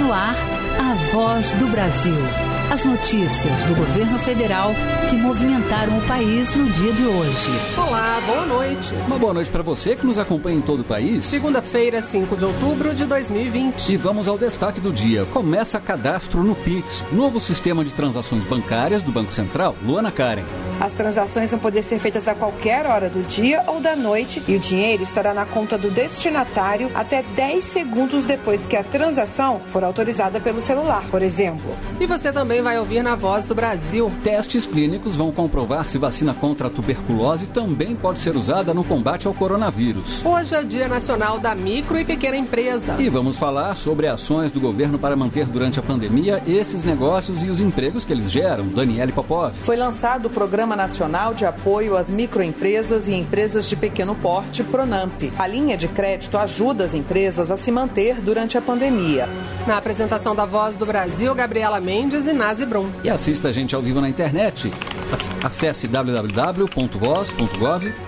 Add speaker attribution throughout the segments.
Speaker 1: No ar, a Voz do Brasil. As notícias do governo federal que movimentaram o país no dia de hoje.
Speaker 2: Olá, boa noite.
Speaker 3: Uma boa noite para você que nos acompanha em todo o país.
Speaker 2: Segunda-feira, 5 de outubro de 2020.
Speaker 3: E vamos ao destaque do dia. Começa cadastro no Pix, novo sistema de transações bancárias do Banco Central. Luana Karen.
Speaker 4: As transações vão poder ser feitas a qualquer hora do dia ou da noite e o dinheiro estará na conta do destinatário até 10 segundos depois que a transação for autorizada pelo celular, por exemplo.
Speaker 2: E você também vai ouvir na Voz do Brasil.
Speaker 3: Testes clínicos vão comprovar se vacina contra a tuberculose também pode ser usada no combate ao coronavírus.
Speaker 2: Hoje é Dia Nacional da Micro e Pequena Empresa.
Speaker 3: E vamos falar sobre ações do governo para manter durante a pandemia esses negócios e os empregos que eles geram. Daniele Popov.
Speaker 5: Foi lançado o Programa Nacional de Apoio às Microempresas e Empresas de Pequeno Porte, PRONAMP. A linha de crédito ajuda as empresas a se manter durante a pandemia.
Speaker 2: Na apresentação da Voz do Brasil, Gabriela Mendes e Nazi Brum.
Speaker 3: E assista a gente ao vivo na internet. Acesse www.voz.gov.br.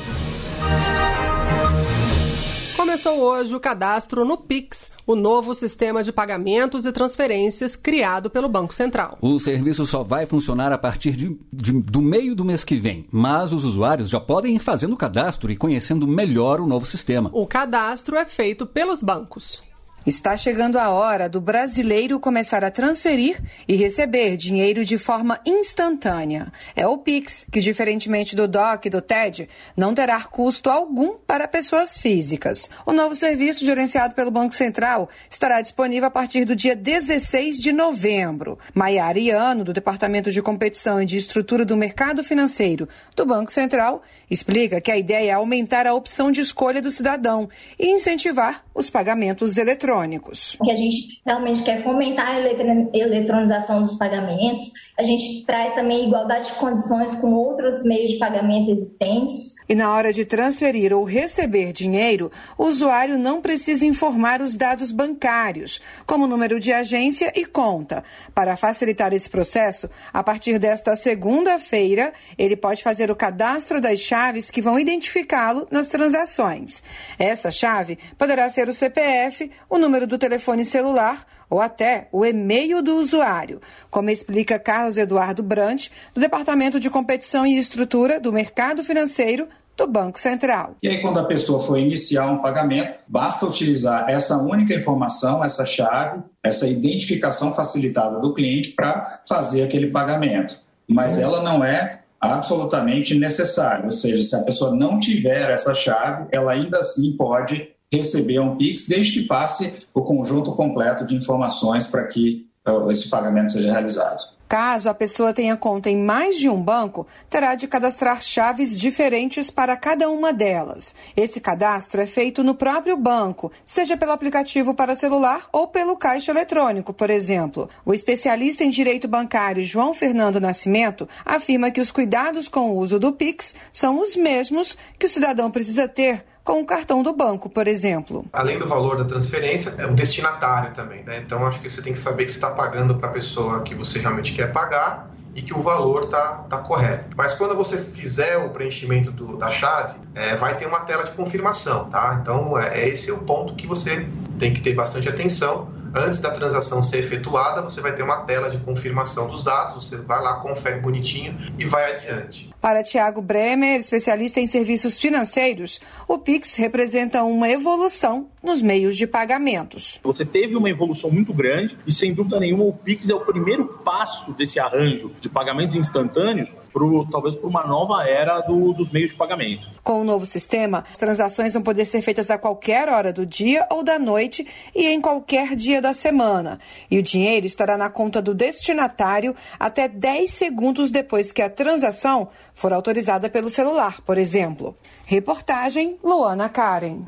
Speaker 2: Começou hoje o cadastro no Pix, o novo sistema de pagamentos e transferências criado pelo Banco Central.
Speaker 3: O serviço só vai funcionar a partir do meio do mês que vem, mas os usuários já podem ir fazendo o cadastro e conhecendo melhor o novo sistema.
Speaker 2: O cadastro é feito pelos bancos.
Speaker 4: Está chegando a hora do brasileiro começar a transferir e receber dinheiro de forma instantânea. É o Pix, que diferentemente do DOC e do TED, não terá custo algum para pessoas físicas. O novo serviço, gerenciado pelo Banco Central, estará disponível a partir do dia 16 de novembro. Maiara Iano, do Departamento de Competição e de Estrutura do Mercado Financeiro do Banco Central, explica que a ideia é aumentar a opção de escolha do cidadão e incentivar os pagamentos eletrônicos.
Speaker 6: Que a gente realmente quer fomentar a eletronização dos pagamentos. A gente traz também igualdade de condições com outros meios de pagamento existentes.
Speaker 4: E na hora de transferir ou receber dinheiro, o usuário não precisa informar os dados bancários, como número de agência e conta. Para facilitar esse processo, a partir desta segunda-feira, ele pode fazer o cadastro das chaves que vão identificá-lo nas transações. Essa chave poderá ser o CPF, o número do telefone celular ou até o e-mail do usuário, como explica Carlos Eduardo Brant, do Departamento de Competição e Estrutura do Mercado Financeiro do Banco Central.
Speaker 7: E aí, quando a pessoa for iniciar um pagamento, basta utilizar essa única informação, essa chave, essa identificação facilitada do cliente para fazer aquele pagamento. Mas ela não é absolutamente necessária, ou seja, se a pessoa não tiver essa chave, ela ainda assim pode receber um Pix, desde que passe o conjunto completo de informações para que esse pagamento seja realizado.
Speaker 4: Caso a pessoa tenha conta em mais de um banco, terá de cadastrar chaves diferentes para cada uma delas. Esse cadastro é feito no próprio banco, seja pelo aplicativo para celular ou pelo caixa eletrônico, por exemplo. O especialista em direito bancário João Fernando Nascimento afirma que os cuidados com o uso do Pix são os mesmos que o cidadão precisa ter com o cartão do banco, por exemplo.
Speaker 8: Além do valor da transferência, é o destinatário também, né? Então, acho que você tem que saber que você está pagando para a pessoa que você realmente quer pagar e que o valor está correto. Mas quando você fizer o preenchimento da chave, vai ter uma tela de confirmação, tá? Então, esse é o ponto que você tem que ter bastante atenção. Antes da transação ser efetuada, você vai ter uma tela de confirmação dos dados, você vai lá, confere bonitinho e vai adiante.
Speaker 4: Para Tiago Bremer, especialista em serviços financeiros, o Pix representa uma evolução nos meios de pagamentos.
Speaker 9: Você teve uma evolução muito grande e, sem dúvida nenhuma, o Pix é o primeiro passo desse arranjo de pagamentos instantâneos, talvez para uma nova era dos meios de pagamento.
Speaker 4: Com o novo sistema, as transações vão poder ser feitas a qualquer hora do dia ou da noite e em qualquer dia da semana. E o dinheiro estará na conta do destinatário até 10 segundos depois que a transação for autorizada pelo celular, por exemplo. Reportagem Luana Karen.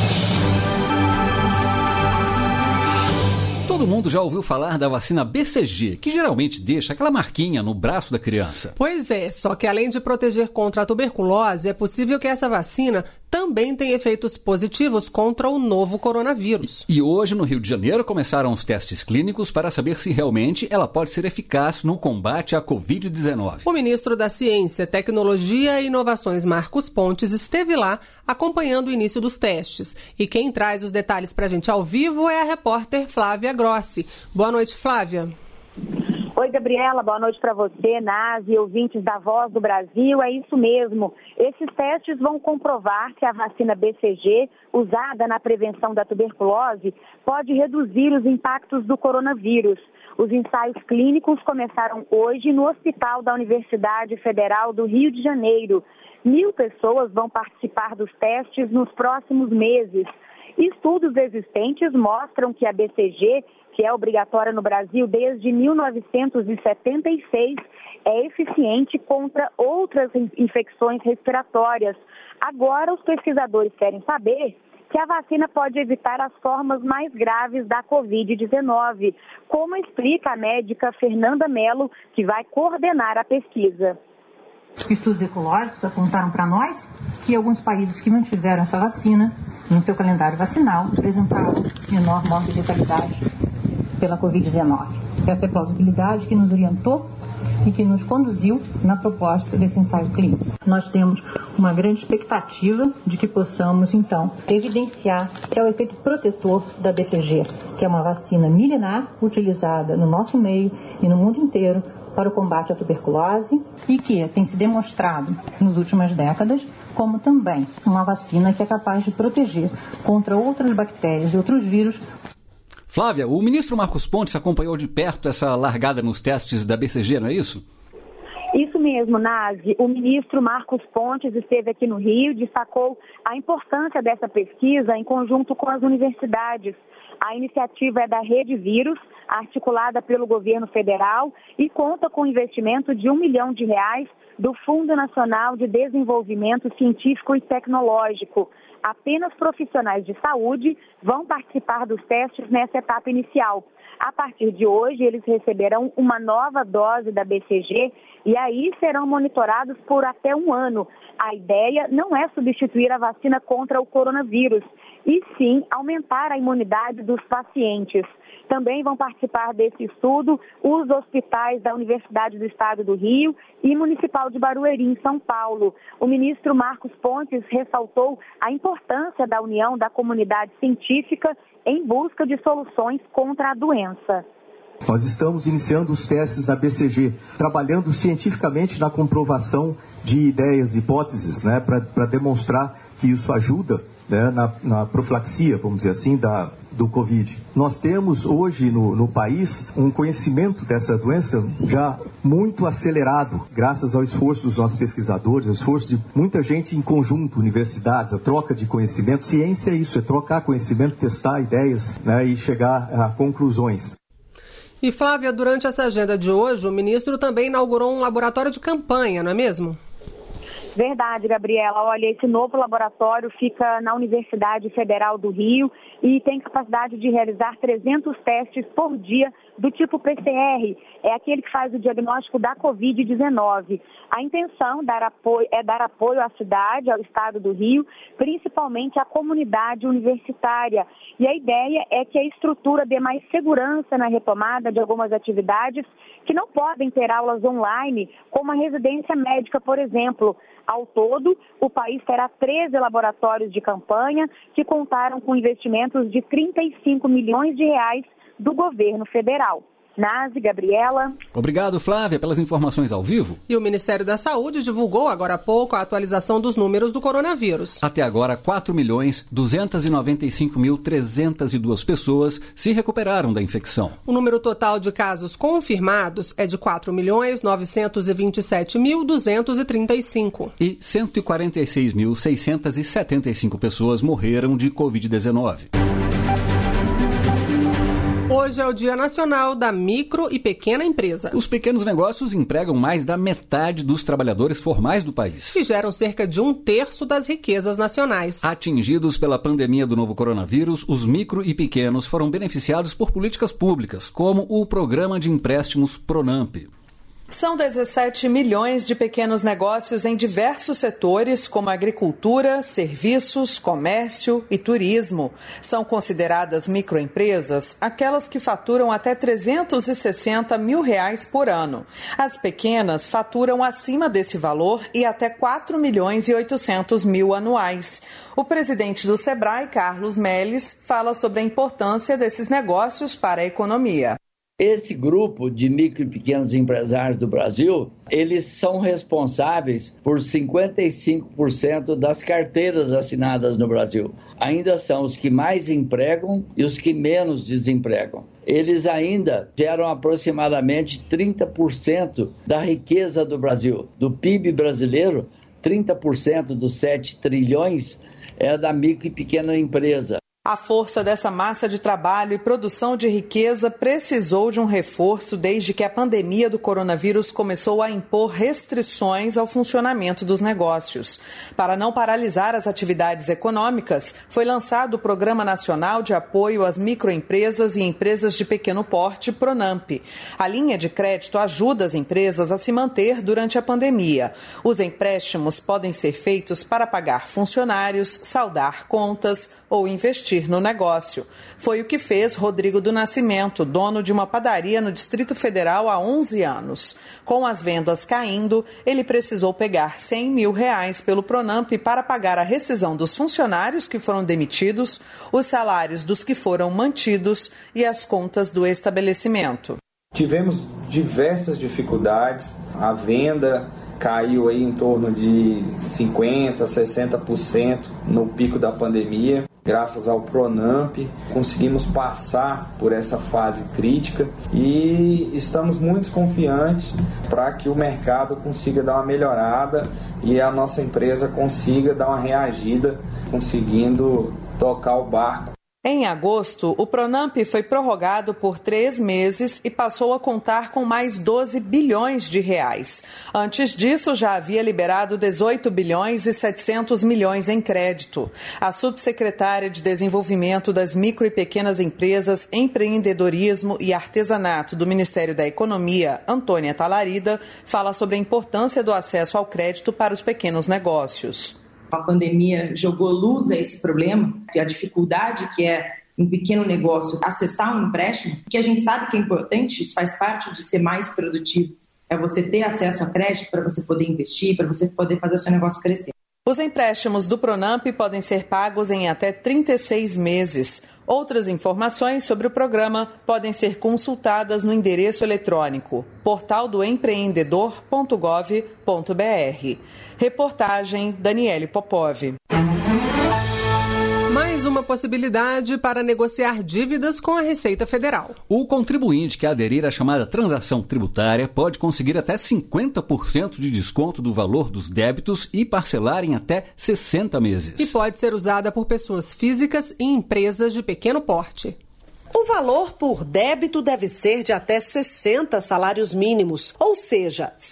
Speaker 3: Todo mundo já ouviu falar da vacina BCG, que geralmente deixa aquela marquinha no braço da criança.
Speaker 2: Pois é, só que além de proteger contra a tuberculose, é possível que essa vacina também tem efeitos positivos contra o novo coronavírus.
Speaker 3: E hoje, no Rio de Janeiro, começaram os testes clínicos para saber se realmente ela pode ser eficaz no combate à Covid-19.
Speaker 2: O ministro da Ciência, Tecnologia e Inovações, Marcos Pontes, esteve lá acompanhando o início dos testes. E quem traz os detalhes para a gente ao vivo é a repórter Flávia Gross. Grossi. Boa noite, Flávia.
Speaker 10: Oi, Gabriela, boa noite para você, Nazi e ouvintes da Voz do Brasil. É isso mesmo. Esses testes vão comprovar que a vacina BCG, usada na prevenção da tuberculose, pode reduzir os impactos do coronavírus. Os ensaios clínicos começaram hoje no Hospital da Universidade Federal do Rio de Janeiro. 1.000 pessoas vão participar dos testes nos próximos meses. Estudos existentes mostram que a BCG, que é obrigatória no Brasil desde 1976, é eficiente contra outras infecções respiratórias. Agora, os pesquisadores querem saber que a vacina pode evitar as formas mais graves da Covid-19, como explica a médica Fernanda Mello, que vai coordenar a pesquisa.
Speaker 11: Estudos ecológicos apontaram para nós que alguns países que mantiveram essa vacina no seu calendário vacinal apresentaram menor mortalidade pela Covid-19. Essa é a plausibilidade que nos orientou e que nos conduziu na proposta desse ensaio clínico. Nós temos uma grande expectativa de que possamos, então, evidenciar que é o efeito protetor da BCG, que é uma vacina milenar utilizada no nosso meio e no mundo inteiro para o combate à tuberculose e que tem se demonstrado nas últimas décadas como também uma vacina que é capaz de proteger contra outras bactérias e outros vírus.
Speaker 3: Flávia, o ministro Marcos Pontes acompanhou de perto essa largada nos testes da BCG, não é isso?
Speaker 10: Isso mesmo, Nazi. O ministro Marcos Pontes esteve aqui no Rio e destacou a importância dessa pesquisa em conjunto com as universidades. A iniciativa é da Rede Vírus, articulada pelo governo federal e conta com investimento de R$1 milhão do Fundo Nacional de Desenvolvimento Científico e Tecnológico. Apenas profissionais de saúde vão participar dos testes nessa etapa inicial. A partir de hoje, eles receberão uma nova dose da BCG e aí serão monitorados por até 1 ano. A ideia não é substituir a vacina contra o coronavírus, e sim aumentar a imunidade dos pacientes. Também vão participar desse estudo os hospitais da Universidade do Estado do Rio e Municipal de Barueri, em São Paulo. O ministro Marcos Pontes ressaltou a importância da união da comunidade científica em busca de soluções contra a doença.
Speaker 12: Nós estamos iniciando os testes da BCG, trabalhando cientificamente na comprovação de ideias, hipóteses, para demonstrar que isso ajuda na profilaxia, vamos dizer assim, do Covid. Nós temos hoje no país um conhecimento dessa doença já muito acelerado, graças ao esforço dos nossos pesquisadores, ao esforço de muita gente em conjunto, universidades, a troca de conhecimento. Ciência é isso, é trocar conhecimento, testar ideias e chegar a conclusões.
Speaker 2: E Flávia, durante essa agenda de hoje, o ministro também inaugurou um laboratório de campanha, não é mesmo?
Speaker 10: Verdade, Gabriela. Olha, esse novo laboratório fica na Universidade Federal do Rio e tem capacidade de realizar 300 testes por dia do tipo PCR. É aquele que faz o diagnóstico da Covid-19. A intenção é dar apoio à cidade, ao estado do Rio, principalmente à comunidade universitária. E a ideia é que a estrutura dê mais segurança na retomada de algumas atividades que não podem ter aulas online, como a residência médica, por exemplo. Ao todo, o país terá 13 laboratórios de campanha que contaram com investimentos de R$35 milhões do governo federal. Nazi, Gabriela.
Speaker 3: Obrigado, Flávia, pelas informações ao vivo.
Speaker 2: E o Ministério da Saúde divulgou agora há pouco a atualização dos números do coronavírus.
Speaker 3: Até agora, 4.295.302 pessoas se recuperaram da infecção.
Speaker 2: O número total de casos confirmados é de 4.927.235.
Speaker 3: E 146.675 pessoas morreram de Covid-19.
Speaker 2: Hoje é o Dia Nacional da Micro e Pequena Empresa.
Speaker 3: Os pequenos negócios empregam mais da metade dos trabalhadores formais do país.
Speaker 2: Que geram cerca de 1/3 das riquezas nacionais.
Speaker 3: Atingidos pela pandemia do novo coronavírus, os micro e pequenos foram beneficiados por políticas públicas, como o Programa de Empréstimos Pronamp.
Speaker 5: São 17 milhões de pequenos negócios em diversos setores, como agricultura, serviços, comércio e turismo. São consideradas microempresas aquelas que faturam até R$360 mil por ano. As pequenas faturam acima desse valor e até R$4.800.000 anuais. O presidente do Sebrae, Carlos Melles, fala sobre a importância desses negócios para a economia.
Speaker 13: Esse grupo de micro e pequenos empresários do Brasil, eles são responsáveis por 55% das carteiras assinadas no Brasil. Ainda são os que mais empregam e os que menos desempregam. Eles ainda geram aproximadamente 30% da riqueza do Brasil. Do PIB brasileiro, 30% dos 7 trilhões é da micro e pequena empresa.
Speaker 5: A força dessa massa de trabalho e produção de riqueza precisou de um reforço desde que a pandemia do coronavírus começou a impor restrições ao funcionamento dos negócios. Para não paralisar as atividades econômicas, foi lançado o Programa Nacional de Apoio às Microempresas e Empresas de Pequeno Porte, PRONAMP. A linha de crédito ajuda as empresas a se manter durante a pandemia. Os empréstimos podem ser feitos para pagar funcionários, saldar contas ou investir no negócio. Foi o que fez Rodrigo do Nascimento, dono de uma padaria no Distrito Federal há 11 anos. Com as vendas caindo, ele precisou pegar R$100 mil pelo PRONAMP para pagar a rescisão dos funcionários que foram demitidos, os salários dos que foram mantidos e as contas do estabelecimento.
Speaker 14: Tivemos diversas dificuldades, a venda caiu aí em torno de 50%, 60% no pico da pandemia. Graças ao PRONAMP, conseguimos passar por essa fase crítica e estamos muito confiantes para que o mercado consiga dar uma melhorada e a nossa empresa consiga dar uma reagida, conseguindo tocar o barco.
Speaker 5: Em agosto, o PRONAMP foi prorrogado por 3 meses e passou a contar com mais 12 bilhões de reais. Antes disso, já havia liberado 18 bilhões e 700 milhões em crédito. A subsecretária de Desenvolvimento das Micro e Pequenas Empresas, Empreendedorismo e Artesanato do Ministério da Economia, Antônia Talarida, fala sobre a importância do acesso ao crédito para os pequenos negócios.
Speaker 15: A pandemia jogou luz a esse problema, a dificuldade que é um pequeno negócio acessar um empréstimo, que a gente sabe que é importante, isso faz parte de ser mais produtivo, é você ter acesso a crédito para você poder investir, para você poder fazer o seu negócio crescer.
Speaker 5: Os empréstimos do PRONAMP podem ser pagos em até 36 meses. Outras informações sobre o programa podem ser consultadas no endereço eletrônico portaldoempreendedor.gov.br. Reportagem Daniele Popov.
Speaker 2: Mais uma possibilidade para negociar dívidas com a Receita Federal.
Speaker 3: O contribuinte que aderir à chamada transação tributária pode conseguir até 50% de desconto do valor dos débitos e parcelar em até 60 meses.
Speaker 2: E pode ser usada por pessoas físicas e empresas de pequeno porte.
Speaker 16: O valor por débito deve ser de até 60 salários mínimos, ou seja, R$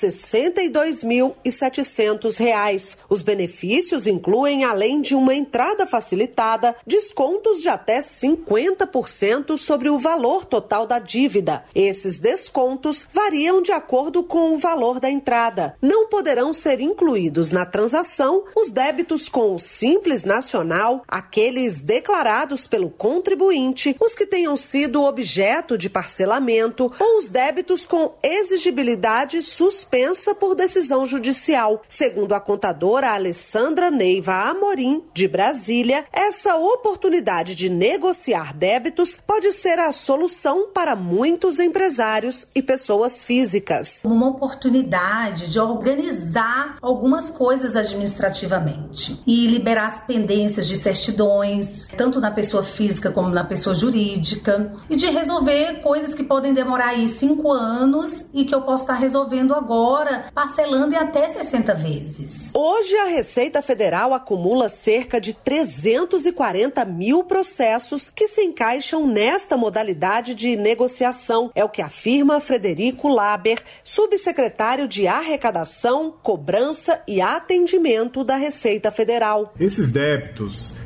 Speaker 16: 62.700. Os benefícios incluem, além de uma entrada facilitada, descontos de até 50% sobre o valor total da dívida. Esses descontos variam de acordo com o valor da entrada. Não poderão ser incluídos na transação os débitos com o Simples Nacional, aqueles declarados pelo contribuinte, os que tenham sido objeto de parcelamento ou os débitos com exigibilidade suspensa por decisão judicial. Segundo a contadora Alessandra Neiva Amorim, de Brasília, essa oportunidade de negociar débitos pode ser a solução para muitos empresários e pessoas físicas.
Speaker 17: Uma oportunidade de organizar algumas coisas administrativamente e liberar as pendências de certidões, tanto na pessoa física como na pessoa jurídica, e de resolver coisas que podem demorar aí 5 anos e que eu posso estar resolvendo agora, parcelando em até 60 vezes.
Speaker 16: Hoje, a Receita Federal acumula cerca de 340 mil processos que se encaixam nesta modalidade de negociação. É o que afirma Frederico Laber, subsecretário de Arrecadação, Cobrança e Atendimento da Receita Federal.
Speaker 18: Esses débitos,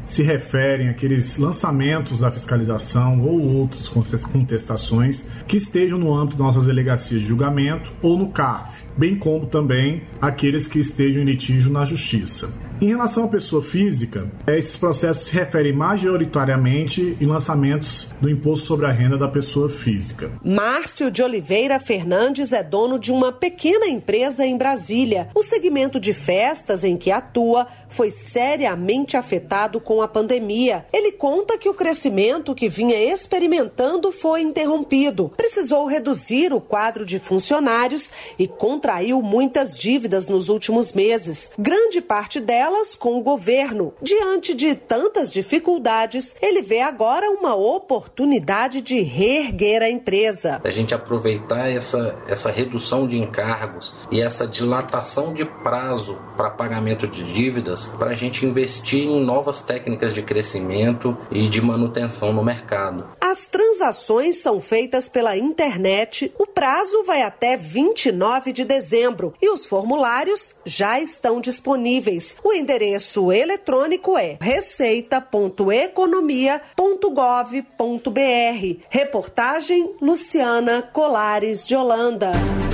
Speaker 18: se referem àqueles lançamentos da fiscalização ou outras contestações que estejam no âmbito das nossas delegacias de julgamento ou no CARF, bem como também aqueles que estejam em litígio na Justiça. Em relação à pessoa física, esses processos se referem majoritariamente em lançamentos do imposto sobre a renda da pessoa física.
Speaker 16: Márcio de Oliveira Fernandes é dono de uma pequena empresa em Brasília. O segmento de festas em que atua foi seriamente afetado com a pandemia. Ele conta que o crescimento que vinha experimentando foi interrompido. Precisou reduzir o quadro de funcionários e contraiu muitas dívidas nos últimos meses. Grande parte delas com o governo. Diante de tantas dificuldades, ele vê agora uma oportunidade de reerguer a empresa.
Speaker 19: A gente aproveitar essa redução de encargos e essa dilatação de prazo para pagamento de dívidas para a gente investir em novas técnicas de crescimento e de manutenção no mercado.
Speaker 16: As transações são feitas pela internet. O prazo vai até 29 de dezembro e os formulários já estão disponíveis. O endereço eletrônico é receita.economia.gov.br. Reportagem Luciana Colares de Holanda.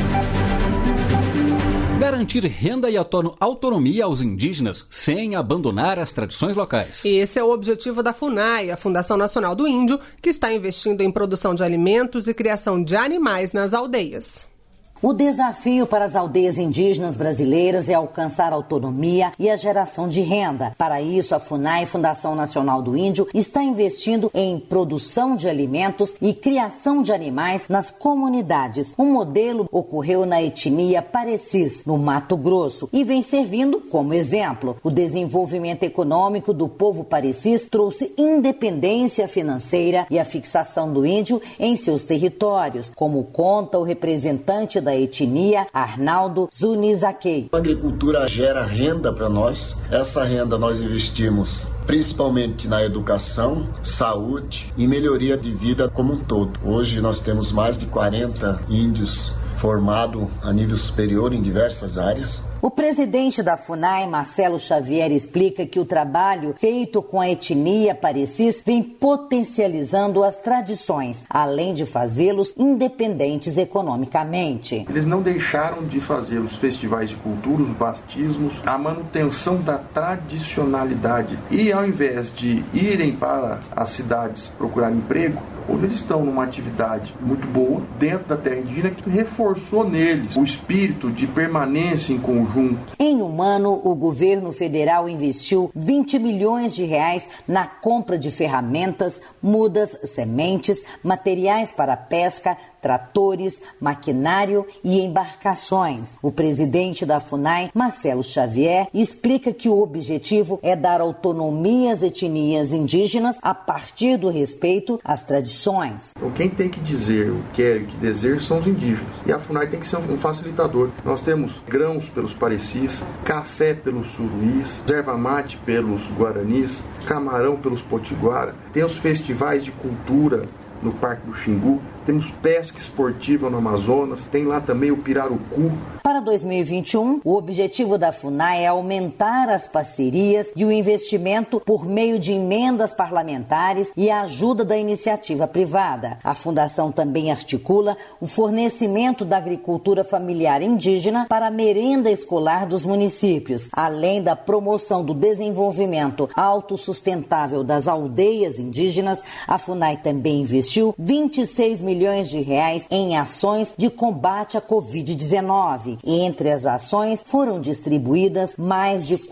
Speaker 3: Garantir renda e autonomia aos indígenas sem abandonar as tradições locais.
Speaker 2: Esse é o objetivo da FUNAI, a Fundação Nacional do Índio, que está investindo em produção de alimentos e criação de animais nas aldeias.
Speaker 20: O desafio para as aldeias indígenas brasileiras é alcançar autonomia e a geração de renda. Para isso, a FUNAI, Fundação Nacional do Índio, está investindo em produção de alimentos e criação de animais nas comunidades. Um modelo ocorreu na etnia Parecis, no Mato Grosso, e vem servindo como exemplo. O desenvolvimento econômico do povo Parecis trouxe independência financeira e a fixação do índio em seus territórios, como conta o representante da etnia, Arnaldo Zunizaquei.
Speaker 21: A agricultura gera renda para nós. Essa renda nós investimos principalmente na educação, saúde e melhoria de vida como um todo. Hoje nós temos mais de 40 índios formados a nível superior em diversas áreas.
Speaker 20: O presidente da FUNAI, Marcelo Xavier, explica que o trabalho feito com a etnia Parecis vem potencializando as tradições, além de fazê-los independentes economicamente.
Speaker 22: Eles não deixaram de fazer os festivais de cultura, os batismos, a manutenção da tradicionalidade. E ao invés de irem para as cidades procurar emprego, hoje eles estão numa atividade muito boa dentro da terra indígena que reforçou neles o espírito de permanência em conjunto.
Speaker 20: Em um ano, o governo federal investiu 20 milhões de reais na compra de ferramentas, mudas, sementes, materiais para pesca, tratores, maquinário e embarcações. O presidente da FUNAI, Marcelo Xavier, explica que o objetivo é dar autonomia às etnias indígenas a partir do respeito às tradições.
Speaker 22: Então, quem tem que dizer o que quer e o que deseja são os indígenas. E a FUNAI tem que ser um facilitador. Nós temos grãos pelos Parecis, café pelos suruís, erva mate pelos guaranis, camarão pelos potiguara. Tem os festivais de cultura no Parque do Xingu, temos pesca esportiva no Amazonas, tem lá também o pirarucu.
Speaker 20: Para 2021, o objetivo da FUNAI é aumentar as parcerias e o investimento por meio de emendas parlamentares e a ajuda da iniciativa privada. A Fundação também articula o fornecimento da agricultura familiar indígena para a merenda escolar dos municípios, além da promoção do desenvolvimento autossustentável das aldeias indígenas. A FUNAI também investiu 26 milhões de reais em ações de combate à Covid-19. Entre as ações foram distribuídas mais de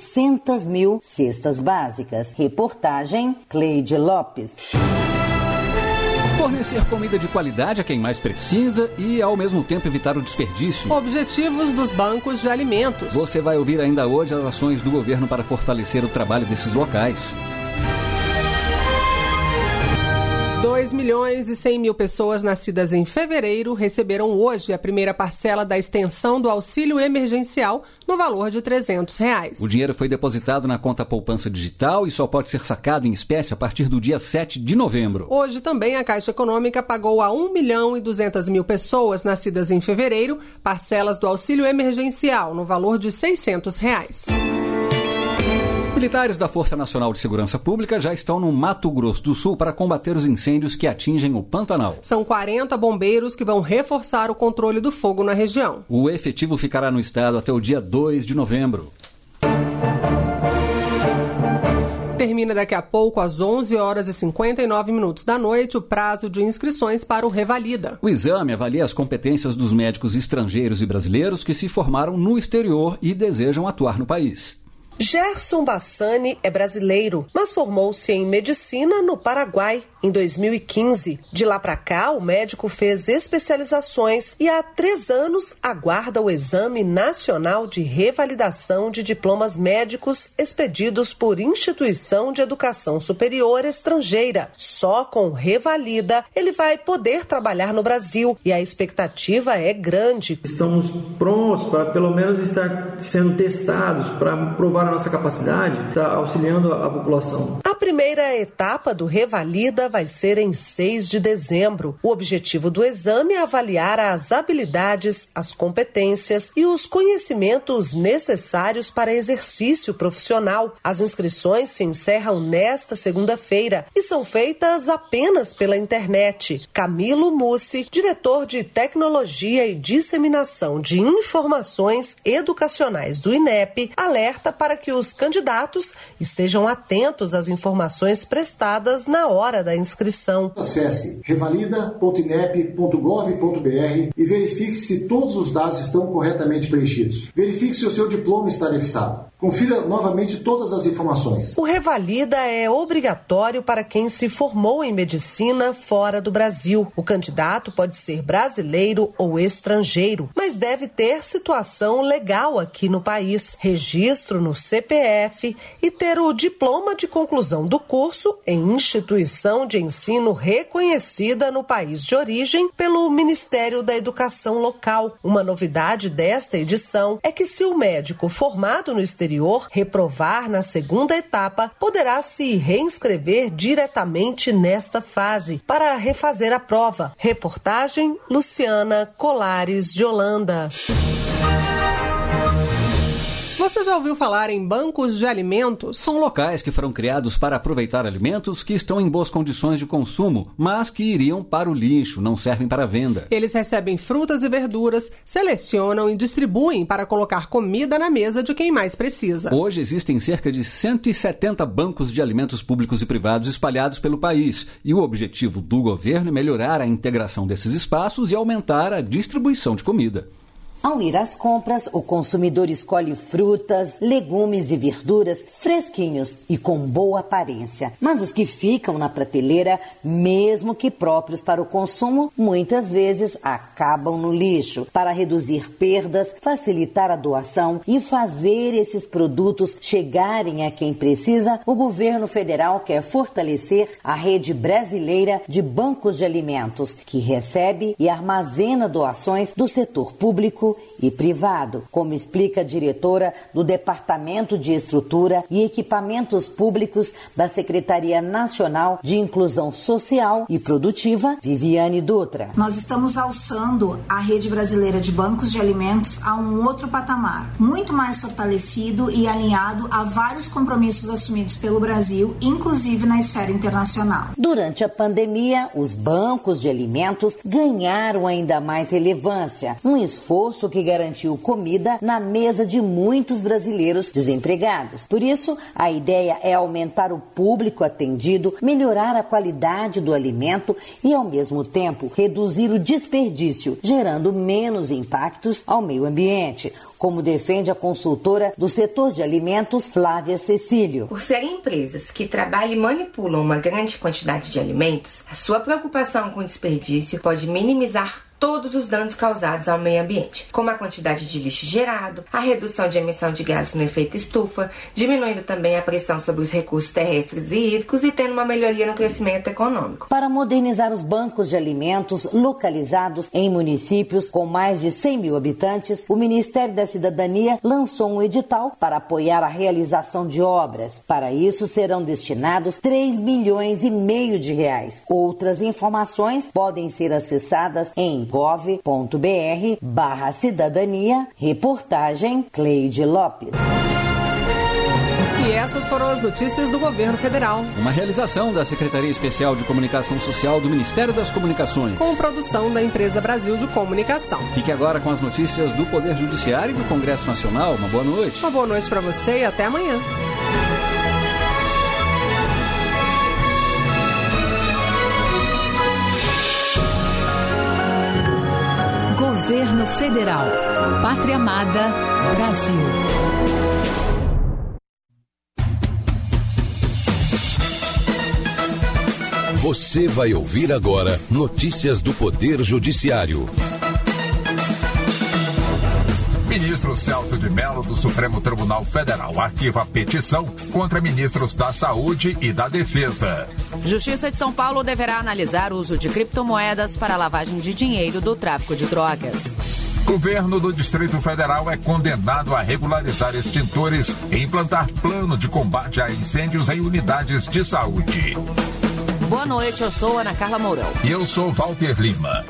Speaker 20: 400 mil cestas básicas. Reportagem Cleide Lopes.
Speaker 3: Fornecer comida de qualidade a quem mais precisa e, ao mesmo tempo, evitar o desperdício.
Speaker 2: Objetivos dos bancos de alimentos.
Speaker 3: Você vai ouvir ainda hoje as ações do governo para fortalecer o trabalho desses locais.
Speaker 2: 2.100.000 pessoas nascidas em fevereiro receberam hoje a primeira parcela da extensão do auxílio emergencial no valor de R$ 300.
Speaker 3: O dinheiro foi depositado na conta poupança digital e só pode ser sacado em espécie a partir do dia 7 de novembro.
Speaker 2: Hoje também a Caixa Econômica pagou a 1.200.000 pessoas nascidas em fevereiro parcelas do auxílio emergencial no valor de R$ 600.
Speaker 3: Militares da Força Nacional de Segurança Pública já estão no Mato Grosso do Sul para combater os incêndios que atingem o Pantanal.
Speaker 2: São 40 bombeiros que vão reforçar o controle do fogo na região.
Speaker 3: O efetivo ficará no estado até o dia 2 de novembro.
Speaker 2: Termina daqui a pouco, às 11h59 da noite, o prazo de inscrições para o Revalida.
Speaker 3: O exame avalia as competências dos médicos estrangeiros e brasileiros que se formaram no exterior e desejam atuar no país.
Speaker 16: Gerson Bassani é brasileiro, mas formou-se em medicina no Paraguai em 2015. De lá para cá, o médico fez especializações e há 3 anos aguarda o Exame Nacional de Revalidação de Diplomas Médicos expedidos por instituição de educação superior estrangeira. Só com Revalida ele vai poder trabalhar no Brasil e a expectativa é grande.
Speaker 1: Estamos prontos para pelo menos estar sendo testados para provar a nossa capacidade, está auxiliando a população.
Speaker 16: A primeira etapa do Revalida vai ser em 6 de dezembro. O objetivo do exame é avaliar as habilidades, as competências e os conhecimentos necessários para exercício profissional. As inscrições se encerram nesta segunda-feira e são feitas apenas pela internet. Camilo Mussi, diretor de Tecnologia e Disseminação de Informações Educacionais do INEP, alerta para que os candidatos estejam atentos às informações prestadas na hora da inscrição.
Speaker 6: Acesse revalida.inep.gov.br e verifique se todos os dados estão corretamente preenchidos. Verifique se o seu diploma está anexado. Confira novamente todas as informações.
Speaker 16: O Revalida é obrigatório para quem se formou em medicina fora do Brasil. O candidato pode ser brasileiro ou estrangeiro, mas deve ter situação legal aqui no país, registro no CPF e ter o diploma de conclusão do curso em instituição de ensino reconhecida no país de origem pelo Ministério da Educação local. Uma novidade desta edição é que se o médico formado no exterior reprovar na segunda etapa, poderá se reinscrever diretamente nesta fase para refazer a prova. Reportagem Luciana Colares de Holanda.
Speaker 2: Você já ouviu falar em bancos de alimentos?
Speaker 3: São locais que foram criados para aproveitar alimentos que estão em boas condições de consumo, mas que iriam para o lixo, não servem para venda.
Speaker 2: Eles recebem frutas e verduras, selecionam e distribuem para colocar comida na mesa de quem mais precisa.
Speaker 3: Hoje existem cerca de 170 bancos de alimentos públicos e privados espalhados pelo país, e o objetivo do governo é melhorar a integração desses espaços e aumentar a distribuição de comida.
Speaker 20: Ao ir às compras, o consumidor escolhe frutas, legumes e verduras fresquinhos e com boa aparência. Mas os que ficam na prateleira, mesmo que próprios para o consumo, muitas vezes acabam no lixo. Para reduzir perdas, facilitar a doação e fazer esses produtos chegarem a quem precisa, o governo federal quer fortalecer a rede brasileira de bancos de alimentos, que recebe e armazena doações do setor público e privado, como explica a diretora do Departamento de Estrutura e Equipamentos Públicos da Secretaria Nacional de Inclusão Social e Produtiva, Viviane Dutra.
Speaker 23: Nós estamos alçando a rede brasileira de bancos de alimentos a um outro patamar, muito mais fortalecido e alinhado a vários compromissos assumidos pelo Brasil, inclusive na esfera internacional.
Speaker 20: Durante a pandemia, os bancos de alimentos ganharam ainda mais relevância, um esforço que garantiu comida na mesa de muitos brasileiros desempregados. Por isso, a ideia é aumentar o público atendido, melhorar a qualidade do alimento e, ao mesmo tempo, reduzir o desperdício, gerando menos impactos ao meio ambiente, como defende a consultora do setor de alimentos, Flávia Cecílio.
Speaker 24: Por serem empresas que trabalham e manipulam uma grande quantidade de alimentos, a sua preocupação com o desperdício pode minimizar todos os danos causados ao meio ambiente, como a quantidade de lixo gerado, a redução de emissão de gases no efeito estufa, diminuindo também a pressão sobre os recursos terrestres e hídricos e tendo uma melhoria no crescimento econômico.
Speaker 20: Para modernizar os bancos de alimentos localizados em municípios com mais de 100 mil habitantes, o Ministério da Cidadania lançou um edital para apoiar a realização de obras. Para isso, serão destinados 3 milhões e meio de reais. Outras informações podem ser acessadas em gov.br/cidadania. Reportagem Cleide Lopes.
Speaker 2: E E essas foram as notícias do governo federal.
Speaker 3: Uma realização da Secretaria Especial de Comunicação Social do Ministério das Comunicações.
Speaker 2: Com produção da Empresa Brasil de Comunicação.
Speaker 3: Fique agora com as notícias do Poder Judiciário e do Congresso Nacional. Uma boa noite.
Speaker 2: Uma boa noite para você e até amanhã.
Speaker 4: Governo Federal. Pátria Amada, Brasil.
Speaker 7: Você vai ouvir agora notícias do Poder Judiciário.
Speaker 8: Ministro Celso de Mello, do Supremo Tribunal Federal, arquiva petição contra ministros da Saúde e da Defesa.
Speaker 9: Justiça de São Paulo deverá analisar o uso de criptomoedas para a lavagem de dinheiro do tráfico de drogas.
Speaker 8: Governo do Distrito Federal é condenado a regularizar extintores e implantar plano de combate a incêndios em unidades de saúde.
Speaker 9: Boa noite, eu sou Ana Carla Mourão.
Speaker 8: E eu sou Walter Lima.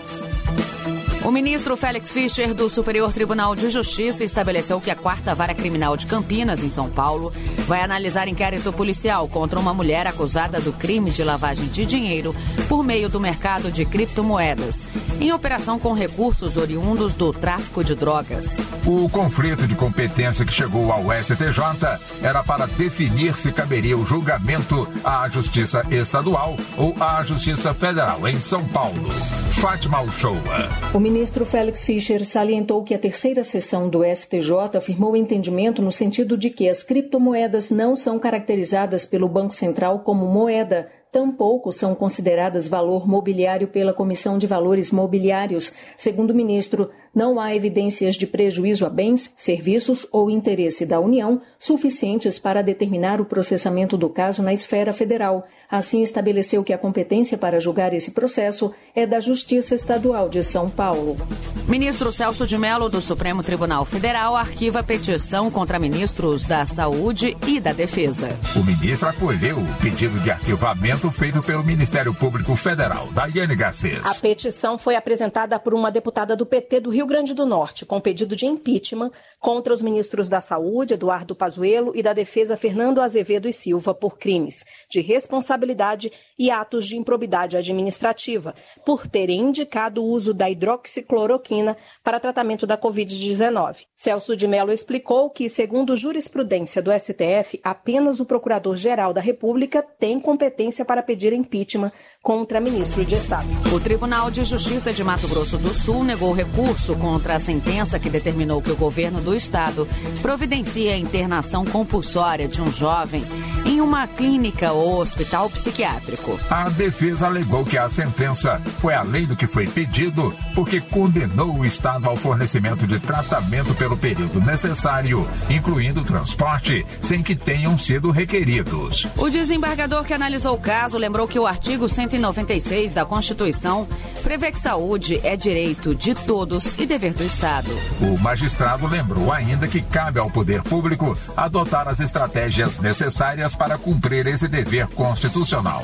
Speaker 9: O ministro Félix Fischer, do Superior Tribunal de Justiça, estabeleceu que a 4ª Vara Criminal de Campinas, em São Paulo, vai analisar inquérito policial contra uma mulher acusada do crime de lavagem de dinheiro por meio do mercado de criptomoedas, em operação com recursos oriundos do tráfico de drogas.
Speaker 8: O conflito de competência que chegou ao STJ era para definir se caberia o julgamento à Justiça Estadual ou à Justiça Federal, em São Paulo. Fátima Uchoa.
Speaker 25: O ministro Félix Fischer salientou que a 3ª sessão do STJ afirmou entendimento no sentido de que as criptomoedas não são caracterizadas pelo Banco Central como moeda, tampouco são consideradas valor mobiliário pela Comissão de Valores Mobiliários. Segundo o ministro, não há evidências de prejuízo a bens, serviços ou interesse da União suficientes para determinar o processamento do caso na esfera federal. Assim, estabeleceu que a competência para julgar esse processo é da Justiça Estadual de São Paulo.
Speaker 9: Ministro Celso de Mello, do Supremo Tribunal Federal, arquiva petição contra ministros da Saúde e da Defesa.
Speaker 8: O ministro acolheu o pedido de arquivamento feito pelo Ministério Público Federal. Daiane Garcês.
Speaker 26: A petição foi apresentada por uma deputada do PT do Rio Grande do Norte, com pedido de impeachment contra os ministros da Saúde, Eduardo Pazuello, e da Defesa, Fernando Azevedo e Silva, por crimes de responsabilidade e atos de improbidade administrativa, por terem indicado o uso da hidroxicloroquina para tratamento da Covid-19. Celso de Mello explicou que, segundo jurisprudência do STF, apenas o Procurador-Geral da República tem competência para pedir impeachment contra ministro de Estado.
Speaker 9: O Tribunal de Justiça de Mato Grosso do Sul negou recurso contra a sentença que determinou que o governo do estado providencie a internação compulsória de um jovem em uma clínica ou hospital psiquiátrico.
Speaker 8: A defesa alegou que a sentença foi além do que foi pedido, porque condenou o estado ao fornecimento de tratamento pelo período necessário, incluindo transporte, sem que tenham sido requeridos.
Speaker 9: O desembargador que analisou o caso lembrou que o artigo 196 da Constituição prevê que saúde é direito de todos e dever do Estado.
Speaker 8: O magistrado lembrou ainda que cabe ao poder público adotar as estratégias necessárias para cumprir esse dever constitucional.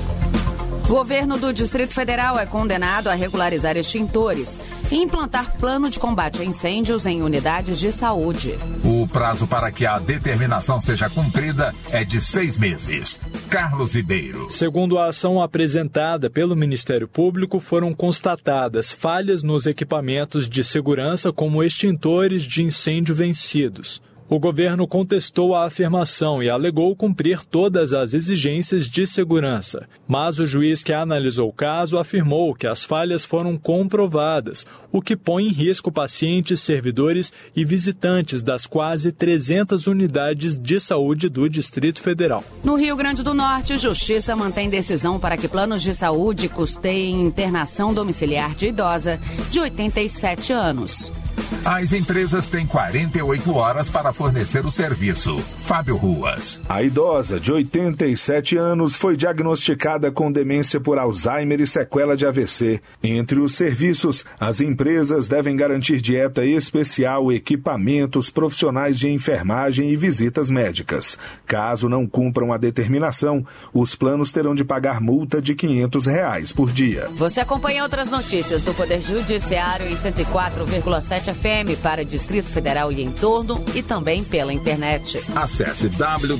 Speaker 9: Governo do Distrito Federal é condenado a regularizar extintores e implantar plano de combate a incêndios em unidades de saúde.
Speaker 8: O prazo para que a determinação seja cumprida é de 6 meses. Carlos Ribeiro.
Speaker 27: Segundo a ação apresentada pelo Ministério Público, foram constatadas falhas nos equipamentos de segurança como extintores de incêndio vencidos. O governo contestou a afirmação e alegou cumprir todas as exigências de segurança. Mas o juiz que analisou o caso afirmou que as falhas foram comprovadas, o que põe em risco pacientes, servidores e visitantes das quase 300 unidades de saúde do Distrito Federal.
Speaker 9: No Rio Grande do Norte, Justiça mantém decisão para que planos de saúde custeiem internação domiciliar de idosa de 87 anos.
Speaker 8: As empresas têm 48 horas para fornecer o serviço. Fábio Ruas.
Speaker 28: A idosa de 87 anos foi diagnosticada com demência por Alzheimer e sequela de AVC. Entre os serviços, as empresas devem garantir dieta especial, equipamentos, profissionais de enfermagem e visitas médicas. Caso não cumpram a determinação, os planos terão de pagar multa de R$500 por dia.
Speaker 9: Você acompanha outras notícias do Poder Judiciário em 104,7 FM para Distrito Federal e entorno e também pela internet.
Speaker 8: Acesse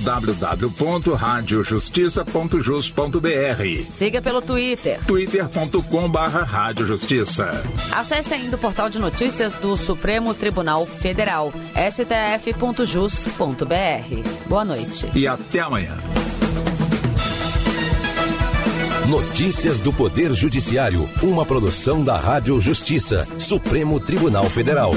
Speaker 8: www.radiojustiça.jus.br.
Speaker 9: Siga pelo Twitter.
Speaker 8: twitter.com/radiojustiça.
Speaker 9: Acesse ainda o portal de notícias do Supremo Tribunal Federal, stf.jus.br. Boa noite.
Speaker 8: E até amanhã.
Speaker 7: Notícias do Poder Judiciário, uma produção da Rádio Justiça, Supremo Tribunal Federal.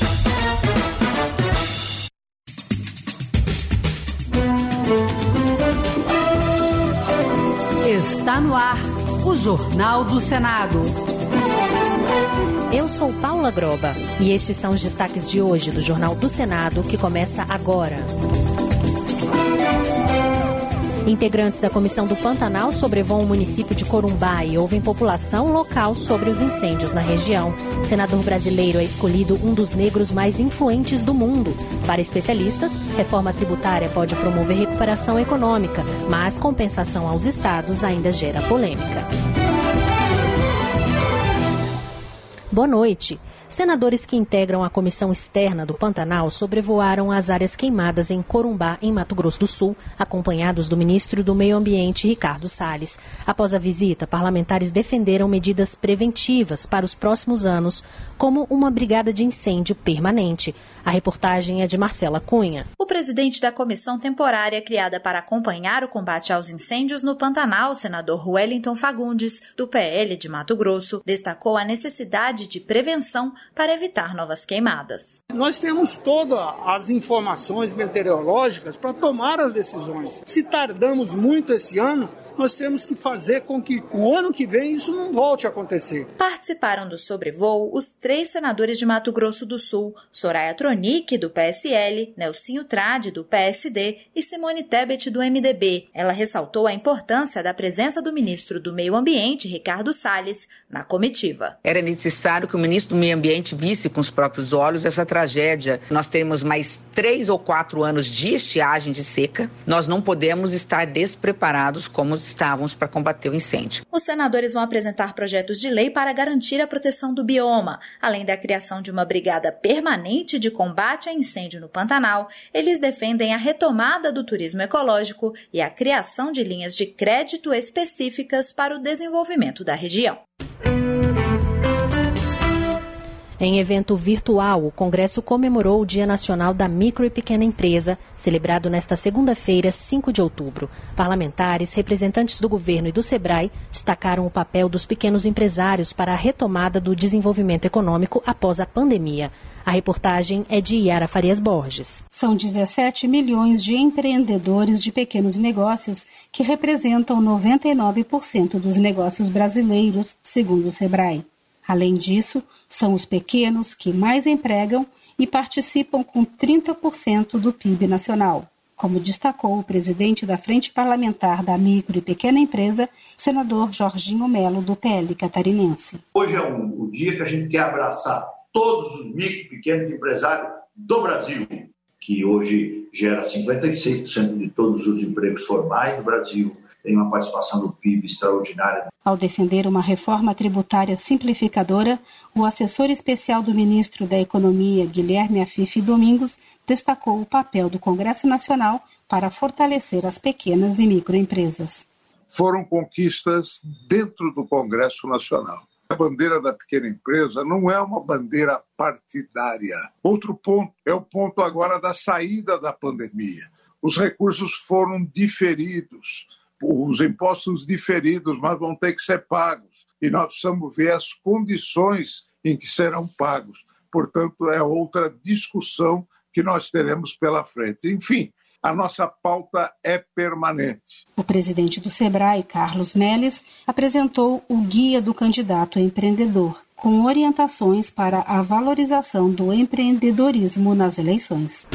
Speaker 4: Está no ar o Jornal do Senado.
Speaker 5: Eu sou Paula Groba e estes são os destaques de hoje do Jornal do Senado, que começa agora. Integrantes da Comissão do Pantanal sobrevoam o município de Corumbá e ouvem população local sobre os incêndios na região. Senador brasileiro é escolhido um dos negros mais influentes do mundo. Para especialistas, reforma tributária pode promover recuperação econômica, mas compensação aos estados ainda gera polêmica. Boa noite. Senadores que integram a comissão externa do Pantanal sobrevoaram as áreas queimadas em Corumbá, em Mato Grosso do Sul, acompanhados do ministro do Meio Ambiente, Ricardo Salles. Após a visita, parlamentares defenderam medidas preventivas para os próximos anos, como uma brigada de incêndio permanente. A reportagem é de Marcela Cunha.
Speaker 10: O presidente da comissão temporária criada para acompanhar o combate aos incêndios no Pantanal, senador Wellington Fagundes, do PL de Mato Grosso, destacou a necessidade de prevenção para evitar novas queimadas.
Speaker 11: Nós temos todas as informações meteorológicas para tomar as decisões. Se tardamos muito esse ano, nós temos que fazer com que o ano que vem isso não volte a acontecer.
Speaker 10: Participaram do sobrevoo os 3 senadores de Mato Grosso do Sul, Soraya Tronic, do PSL, Nelsinho Trade, do PSD e Simone Tebet, do MDB. Ela ressaltou a importância da presença do ministro do Meio Ambiente, Ricardo Salles, na comitiva.
Speaker 12: Era necessário que o ministro do Meio Ambiente visse com os próprios olhos essa tragédia. Nós temos mais 3 ou 4 anos de estiagem, de seca. Nós não podemos estar despreparados como estávamos para combater o incêndio.
Speaker 10: Os senadores vão apresentar projetos de lei para garantir a proteção do bioma. Além da criação de uma brigada permanente de combate a incêndio no Pantanal, eles defendem a retomada do turismo ecológico e a criação de linhas de crédito específicas para o desenvolvimento da região.
Speaker 5: Em evento virtual, o Congresso comemorou o Dia Nacional da Micro e Pequena Empresa, celebrado nesta segunda-feira, 5 de outubro. Parlamentares, representantes do governo e do SEBRAE destacaram o papel dos pequenos empresários para a retomada do desenvolvimento econômico após a pandemia. A reportagem é de Yara Farias Borges.
Speaker 13: São 17 milhões de empreendedores de pequenos negócios que representam 99% dos negócios brasileiros, segundo o SEBRAE. Além disso, são os pequenos que mais empregam e participam com 30% do PIB nacional, como destacou o presidente da Frente Parlamentar da Micro e Pequena Empresa, senador Jorginho Melo, do PL catarinense.
Speaker 14: Hoje é o dia que a gente quer abraçar todos os micro e pequenos empresários do Brasil, que hoje gera 56% de todos os empregos formais do Brasil, tem uma participação do PIB extraordinária.
Speaker 13: Ao defender uma reforma tributária simplificadora, o assessor especial do ministro da Economia, Guilherme Afife Domingos, destacou o papel do Congresso Nacional para fortalecer as pequenas e microempresas.
Speaker 15: Foram conquistas dentro do Congresso Nacional. A bandeira da pequena empresa não é uma bandeira partidária. Outro ponto é o ponto agora da saída da pandemia. Os recursos foram diferidos. Os impostos diferidos, mas vão ter que ser pagos. E nós precisamos ver as condições em que serão pagos. Portanto, é outra discussão que nós teremos pela frente. Enfim, a nossa pauta é permanente.
Speaker 13: O presidente do SEBRAE, Carlos Melles, apresentou o Guia do Candidato Empreendedor, com orientações para a valorização do empreendedorismo nas eleições.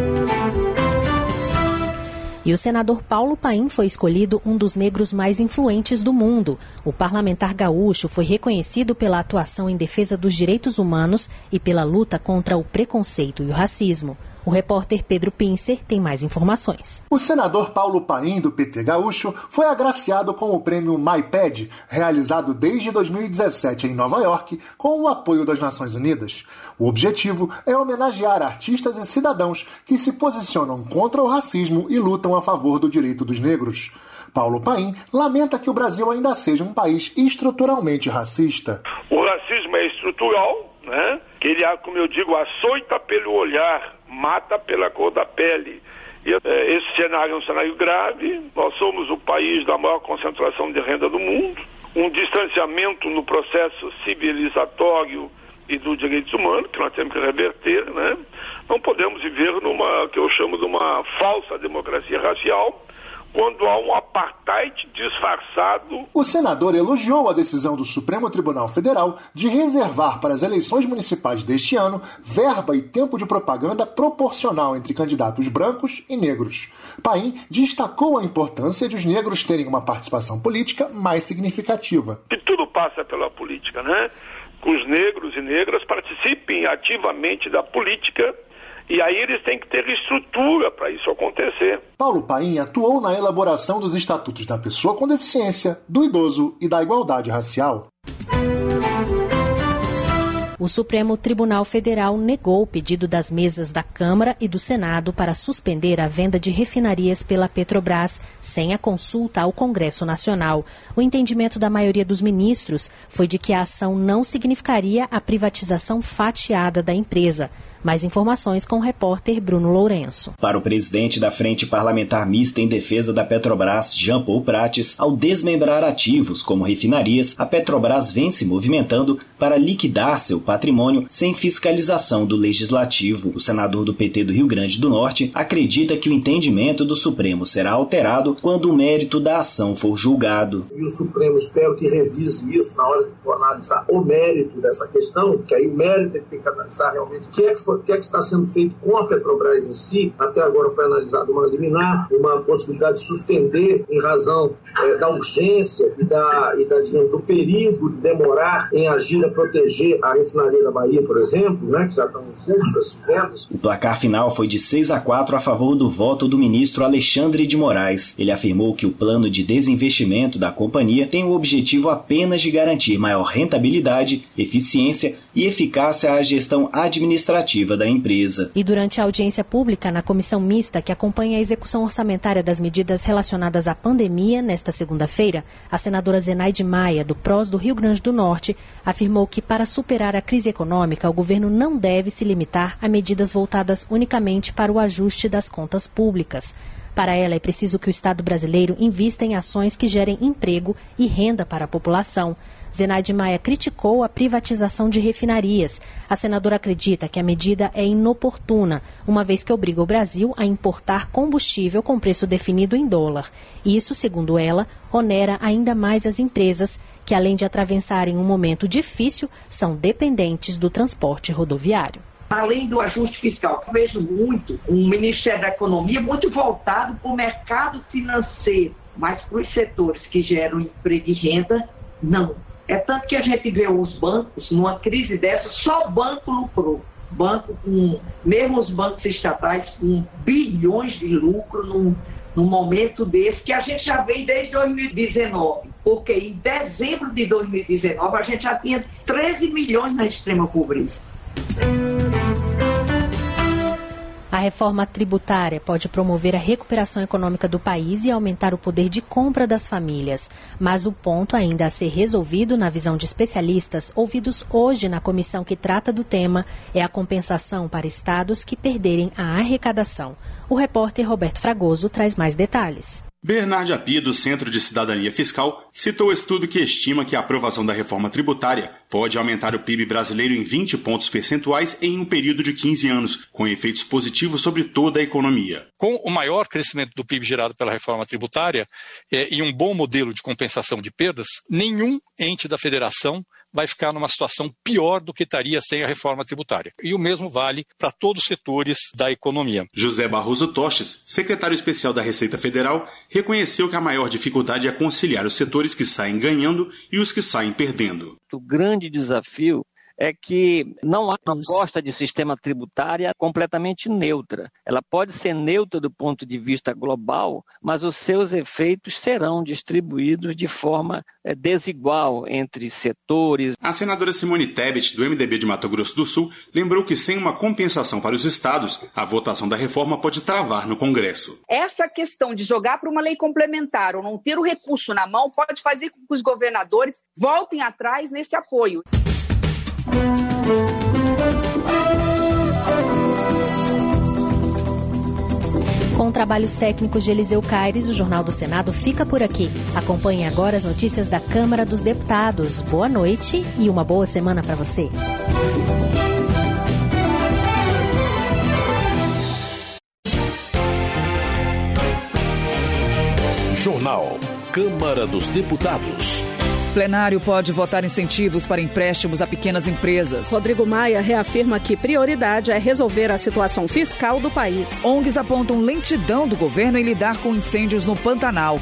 Speaker 5: E o senador Paulo Paim foi escolhido um dos negros mais influentes do mundo. O parlamentar gaúcho foi reconhecido pela atuação em defesa dos direitos humanos e pela luta contra o preconceito e o racismo. O repórter Pedro Pincer tem mais informações.
Speaker 1: O senador Paulo Paim, do PT Gaúcho, foi agraciado com o prêmio MyPad, realizado desde 2017 em Nova York, com o apoio das Nações Unidas. O objetivo é homenagear artistas e cidadãos que se posicionam contra o racismo e lutam a favor do direito dos negros. Paulo Paim lamenta que o Brasil ainda seja um país estruturalmente racista.
Speaker 6: O racismo é estrutural, né? Que ele, como eu digo, açoita pelo olhar, mata pela cor da pele. E esse cenário é um cenário grave. Nós somos o país da maior concentração de renda do mundo, um distanciamento no processo civilizatório e dos direitos humanos, que nós temos que reverter, né? Não podemos viver numa, que eu chamo de uma falsa democracia racial, quando há um apartheid disfarçado.
Speaker 1: O senador elogiou a decisão do Supremo Tribunal Federal de reservar para as eleições municipais deste ano verba e tempo de propaganda proporcional entre candidatos brancos e negros. Paim destacou a importância de os negros terem uma participação política mais significativa.
Speaker 6: E tudo passa pela política, né? Que os negros e negras participem ativamente da política. E aí eles têm que ter estrutura para isso acontecer.
Speaker 1: Paulo Paim atuou na elaboração dos estatutos da pessoa com deficiência, do idoso e da igualdade racial.
Speaker 5: O Supremo Tribunal Federal negou o pedido das mesas da Câmara e do Senado para suspender a venda de refinarias pela Petrobras sem a consulta ao Congresso Nacional. O entendimento da maioria dos ministros foi de que a ação não significaria a privatização fatiada da empresa. Mais informações com o repórter Bruno Lourenço.
Speaker 16: Para o presidente da Frente Parlamentar Mista em Defesa da Petrobras, Jean Paul Prates, ao desmembrar ativos como refinarias, a Petrobras vem se movimentando para liquidar seu patrimônio sem fiscalização do Legislativo. O senador do PT do Rio Grande do Norte acredita que o entendimento do Supremo será alterado quando o mérito da ação for julgado.
Speaker 17: E o Supremo, espero que revise isso na hora de for analisar o mérito dessa questão, que aí o mérito é que tem que analisar realmente o que é que está sendo feito com a Petrobras em si. Até agora foi analisada uma liminar, uma possibilidade de suspender em razão da urgência digamos, do perigo de demorar em agir a proteger a refinaria da Bahia, por exemplo, né, que já estão em curso as vendas.
Speaker 16: O placar final foi de 6-4 a favor do voto do ministro Alexandre de Moraes. Ele afirmou que o plano de desinvestimento da companhia tem o objetivo apenas de garantir maior rentabilidade, eficiência e eficácia à gestão administrativa da empresa.
Speaker 5: E durante a audiência pública na comissão mista que acompanha a execução orçamentária das medidas relacionadas à pandemia, nesta segunda-feira, a senadora Zenaide Maia, do PROS do Rio Grande do Norte, afirmou que para superar a crise econômica, o governo não deve se limitar a medidas voltadas unicamente para o ajuste das contas públicas. Para ela, é preciso que o Estado brasileiro invista em ações que gerem emprego e renda para a população. Zenaide Maia criticou a privatização de refinarias. A senadora acredita que a medida é inoportuna, uma vez que obriga o Brasil a importar combustível com preço definido em dólar. Isso, segundo ela, onera ainda mais as empresas, que além de atravessarem um momento difícil, são dependentes do transporte rodoviário.
Speaker 18: Além do ajuste fiscal, eu vejo muito um Ministério da Economia muito voltado para o mercado financeiro, mas para os setores que geram emprego e renda, não. É tanto que a gente vê os bancos, numa crise dessa, só banco lucrou. Mesmo os bancos estatais com bilhões de lucro num momento desse, que a gente já vem desde 2019. Porque em dezembro de 2019 a gente já tinha 13 milhões na extrema pobreza.
Speaker 5: A reforma tributária pode promover a recuperação econômica do país e aumentar o poder de compra das famílias. Mas o ponto ainda a ser resolvido, na visão de especialistas ouvidos hoje na comissão que trata do tema, é a compensação para estados que perderem a arrecadação. O repórter Roberto Fragoso traz mais detalhes.
Speaker 19: Bernard Api, do Centro de Cidadania Fiscal, citou o estudo que estima que a aprovação da reforma tributária pode aumentar o PIB brasileiro em 20 pontos percentuais em um período de 15 anos, com efeitos positivos sobre toda a economia.
Speaker 21: Com o maior crescimento do PIB gerado pela reforma tributária e um bom modelo de compensação de perdas, nenhum ente da federação vai ficar numa situação pior do que estaria sem a reforma tributária. E o mesmo vale para todos os setores da economia.
Speaker 19: José Barroso Toches, secretário especial da Receita Federal, reconheceu que a maior dificuldade é conciliar os setores que saem ganhando e os que saem perdendo.
Speaker 22: O grande desafio
Speaker 2: é que não há proposta de sistema tributária completamente neutra. Ela pode ser neutra do ponto de vista global, mas os seus efeitos serão distribuídos de forma desigual entre setores.
Speaker 19: A senadora Simone Tebet, do MDB de Mato Grosso do Sul, lembrou que sem uma compensação para os estados, a votação da reforma pode travar no Congresso.
Speaker 3: Essa questão de jogar para uma lei complementar ou não ter o recurso na mão pode fazer com que os governadores voltem atrás nesse apoio.
Speaker 5: Com trabalhos técnicos de Eliseu Caires, o Jornal do Senado fica por aqui. Acompanhe agora as notícias da Câmara dos Deputados. Boa noite e uma boa semana para você.
Speaker 20: Jornal Câmara dos Deputados.
Speaker 22: O plenário pode votar incentivos para empréstimos a pequenas empresas.
Speaker 23: Rodrigo Maia reafirma que prioridade é resolver a situação fiscal do país.
Speaker 22: ONGs apontam lentidão do governo em lidar com incêndios no Pantanal.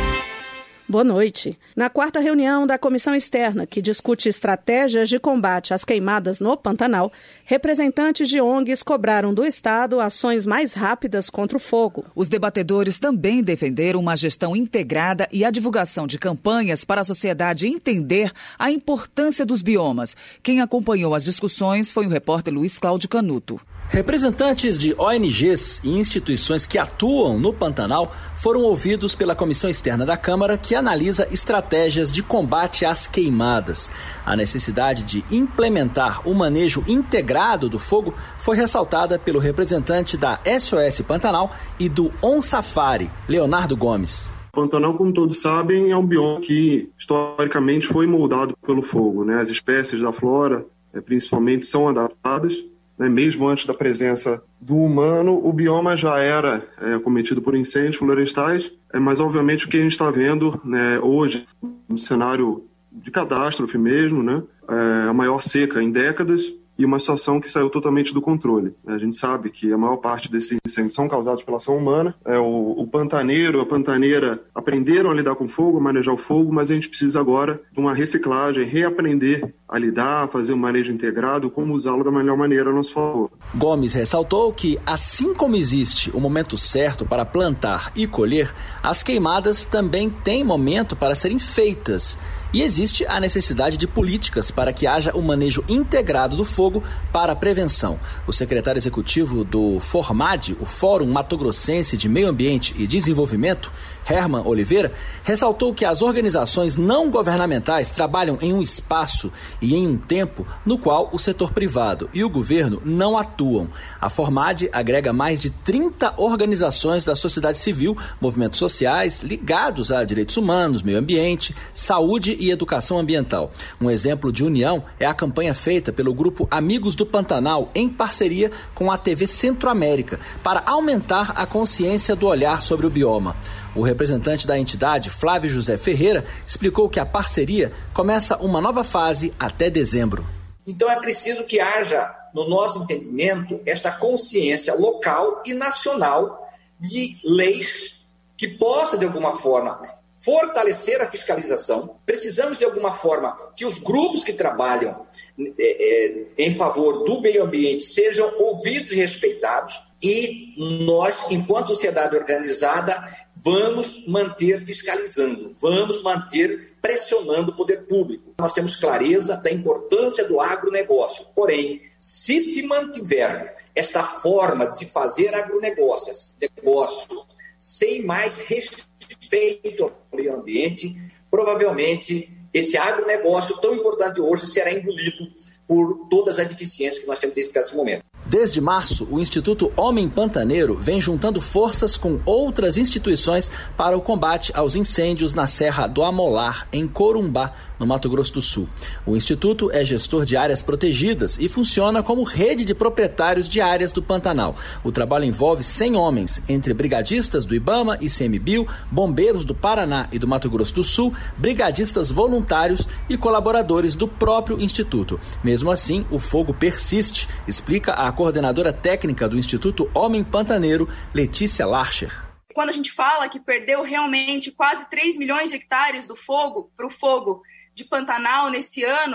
Speaker 23: Boa noite. Na quarta reunião da comissão externa, que discute estratégias de combate às queimadas no Pantanal, representantes de ONGs cobraram do Estado ações mais rápidas contra o fogo.
Speaker 22: Os debatedores também defenderam uma gestão integrada e a divulgação de campanhas para a sociedade entender a importância dos biomas. Quem acompanhou as discussões foi o repórter Luiz Cláudio Canuto.
Speaker 24: Representantes de ONGs e instituições que atuam no Pantanal foram ouvidos pela Comissão Externa da Câmara, que analisa estratégias de combate às queimadas. A necessidade de implementar o manejo integrado do fogo foi ressaltada pelo representante da SOS Pantanal e do OnSafari, Leonardo Gomes.
Speaker 25: O Pantanal, como todos sabem, é um bioma que historicamente foi moldado pelo fogo, né? As espécies da flora, principalmente, são adaptadas. Mesmo antes da presença do humano, o bioma já era cometido por incêndios florestais, mas obviamente o que a gente está vendo, né, hoje, no cenário de catástrofe mesmo, né, a maior seca em décadas e uma situação que saiu totalmente do controle. A gente sabe que a maior parte desses incêndios são causados pela ação humana. O pantaneiro, a pantaneira aprenderam a lidar com fogo, a manejar o fogo, mas a gente precisa agora de uma reciclagem, reaprender a lidar, fazer um manejo integrado, como usá-lo da melhor maneira a nosso favor.
Speaker 24: Gomes ressaltou que, assim como existe o momento certo para plantar e colher, as queimadas também têm momento para serem feitas. E existe a necessidade de políticas para que haja um manejo integrado do fogo para a prevenção. O secretário executivo do FORMAD, o Fórum Mato Grossense de Meio Ambiente e Desenvolvimento, Herman Oliveira, ressaltou que as organizações não governamentais trabalham em um espaço e em um tempo no qual o setor privado e o governo não atuam. A FORMAD agrega mais de 30 organizações da sociedade civil, movimentos sociais ligados a direitos humanos, meio ambiente, saúde e educação ambiental. Um exemplo de união é a campanha feita pelo grupo Amigos do Pantanal, em parceria com a TV Centro-América, para aumentar a consciência do olhar sobre o bioma. O representante da entidade, Flávio José Ferreira, explicou que a parceria começa uma nova fase até dezembro.
Speaker 26: Então é preciso que haja, no nosso entendimento, esta consciência local e nacional de leis que possa, de alguma forma, fortalecer a fiscalização. Precisamos, de alguma forma, que os grupos que trabalham em favor do meio ambiente sejam ouvidos e respeitados, e nós, enquanto sociedade organizada, vamos manter fiscalizando, vamos manter pressionando o poder público. Nós temos clareza da importância do agronegócio, porém, se mantiver esta forma de se fazer agronegócio sem mais respeito ao meio ambiente, provavelmente esse agronegócio tão importante hoje será engolido por todas as deficiências que nós temos nesse momento.
Speaker 24: Desde março, o Instituto Homem Pantaneiro vem juntando forças com outras instituições para o combate aos incêndios na Serra do Amolar, em Corumbá, no Mato Grosso do Sul. O Instituto é gestor de áreas protegidas e funciona como rede de proprietários de áreas do Pantanal. O trabalho envolve 100 homens, entre brigadistas do IBAMA, ICMBio, bombeiros do Paraná e do Mato Grosso do Sul, brigadistas voluntários e colaboradores do próprio Instituto. Mesmo assim, o fogo persiste, explica a coordenadora técnica do Instituto Homem Pantaneiro, Letícia Larcher.
Speaker 29: Quando a gente fala que perdeu realmente quase 3 milhões de hectares do fogo para o fogo de Pantanal nesse ano,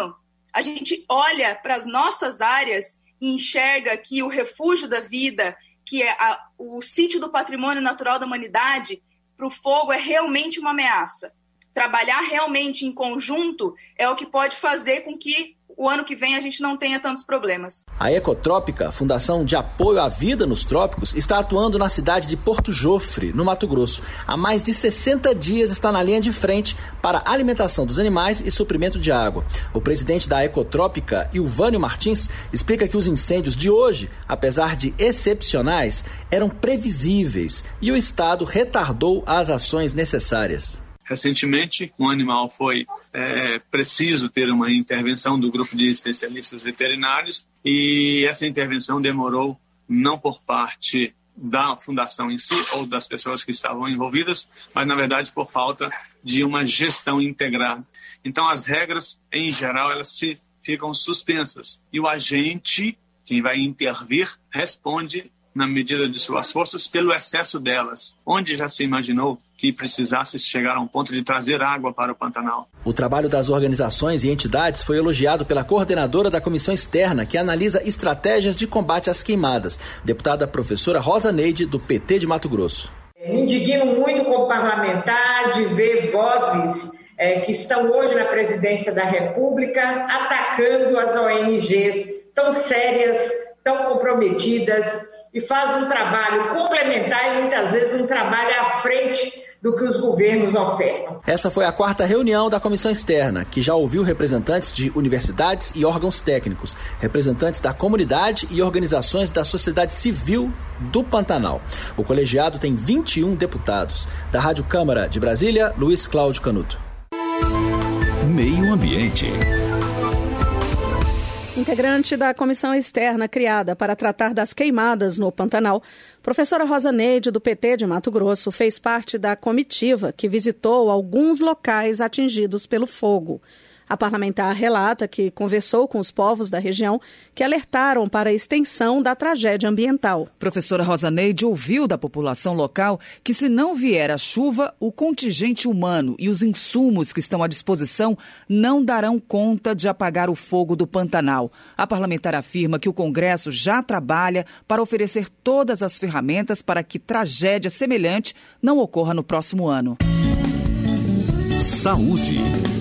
Speaker 29: a gente olha para as nossas áreas e enxerga que o refúgio da vida, que é o sítio do patrimônio natural da humanidade, para o fogo é realmente uma ameaça. Trabalhar realmente em conjunto é o que pode fazer com que o ano que vem a gente não tenha tantos problemas.
Speaker 24: A Ecotrópica, Fundação de Apoio à Vida nos Trópicos, está atuando na cidade de Porto Jofre, no Mato Grosso. Há mais de 60 dias está na linha de frente para a alimentação dos animais e suprimento de água. O presidente da Ecotrópica, Ilvânio Martins, explica que os incêndios de hoje, apesar de excepcionais, eram previsíveis e o Estado retardou as ações necessárias.
Speaker 4: Recentemente, um animal foi preciso ter uma intervenção do grupo de especialistas veterinários e essa intervenção demorou não por parte da fundação em si ou das pessoas que estavam envolvidas, mas, na verdade, por falta de uma gestão integrada. Então, as regras, em geral, elas ficam suspensas e o agente, quem vai intervir, responde na medida de suas forças pelo excesso delas, onde já se imaginou que precisasse chegar a um ponto de trazer água para o Pantanal.
Speaker 24: O trabalho das organizações e entidades foi elogiado pela coordenadora da comissão externa, que analisa estratégias de combate às queimadas, deputada professora Rosa Neide, do PT de Mato Grosso.
Speaker 7: Me indigno muito como parlamentar de ver vozes que estão hoje na presidência da República atacando as ONGs tão sérias, tão comprometidas, e faz um trabalho complementar e muitas vezes um trabalho à frente do que os governos ofertam.
Speaker 24: Essa foi a 4ª reunião da comissão externa, que já ouviu representantes de universidades e órgãos técnicos, representantes da comunidade e organizações da sociedade civil do Pantanal. O colegiado tem 21 deputados. Da Rádio Câmara de Brasília, Luiz Cláudio Canuto.
Speaker 20: Meio Ambiente.
Speaker 23: Integrante da comissão externa criada para tratar das queimadas no Pantanal, professora Rosa Neide, do PT de Mato Grosso, fez parte da comitiva que visitou alguns locais atingidos pelo fogo. A parlamentar relata que conversou com os povos da região que alertaram para a extensão da tragédia ambiental.
Speaker 22: Professora Rosa Neide ouviu da população local que, se não vier a chuva, o contingente humano e os insumos que estão à disposição não darão conta de apagar o fogo do Pantanal. A parlamentar afirma que o Congresso já trabalha para oferecer todas as ferramentas para que tragédia semelhante não ocorra no próximo ano.
Speaker 20: Saúde.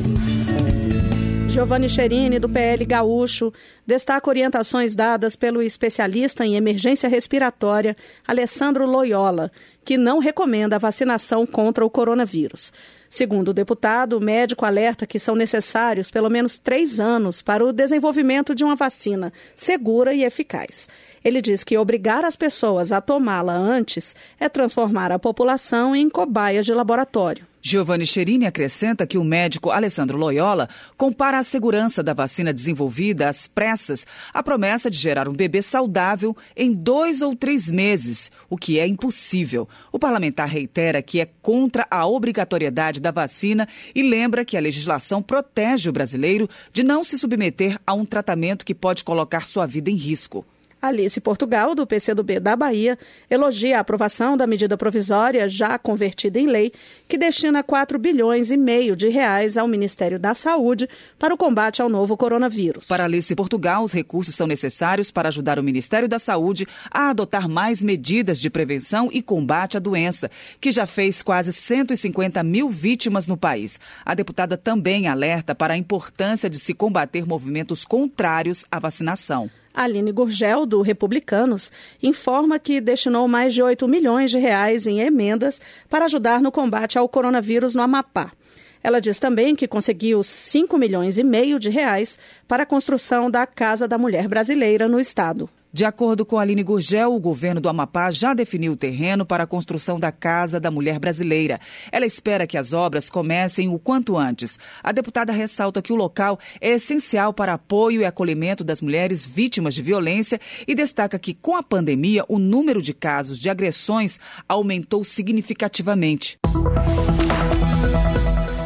Speaker 23: Giovanni Cherini, do PL Gaúcho, destaca orientações dadas pelo especialista em emergência respiratória, Alessandro Loyola, que não recomenda a vacinação contra o coronavírus. Segundo o deputado, o médico alerta que são necessários pelo menos 3 anos para o desenvolvimento de uma vacina segura e eficaz. Ele diz que obrigar as pessoas a tomá-la antes é transformar a população em cobaias de laboratório.
Speaker 22: Giovanni Cherini acrescenta que o médico Alessandro Loyola compara a segurança da vacina desenvolvida às pressas à promessa de gerar um bebê saudável em 2 ou 3 meses, o que é impossível. O parlamentar reitera que é contra a obrigatoriedade da vacina e lembra que a legislação protege o brasileiro de não se submeter a um tratamento que pode colocar sua vida em risco.
Speaker 23: Alice Portugal, do PCdoB da Bahia, elogia a aprovação da medida provisória já convertida em lei, que destina 4,5 bilhões de reais ao Ministério da Saúde para o combate ao novo coronavírus.
Speaker 22: Para Alice Portugal, os recursos são necessários para ajudar o Ministério da Saúde a adotar mais medidas de prevenção e combate à doença, que já fez quase 150 mil vítimas no país. A deputada também alerta para a importância de se combater movimentos contrários à vacinação.
Speaker 23: Aline Gurgel, do Republicanos, informa que destinou mais de 8 milhões de reais em emendas para ajudar no combate ao coronavírus no Amapá. Ela diz também que conseguiu 5,5 milhões de reais para a construção da Casa da Mulher Brasileira no estado.
Speaker 22: De acordo com Aline Gurgel, o governo do Amapá já definiu o terreno para a construção da Casa da Mulher Brasileira. Ela espera que as obras comecem o quanto antes. A deputada ressalta que o local é essencial para apoio e acolhimento das mulheres vítimas de violência e destaca que, com a pandemia, o número de casos de agressões aumentou significativamente.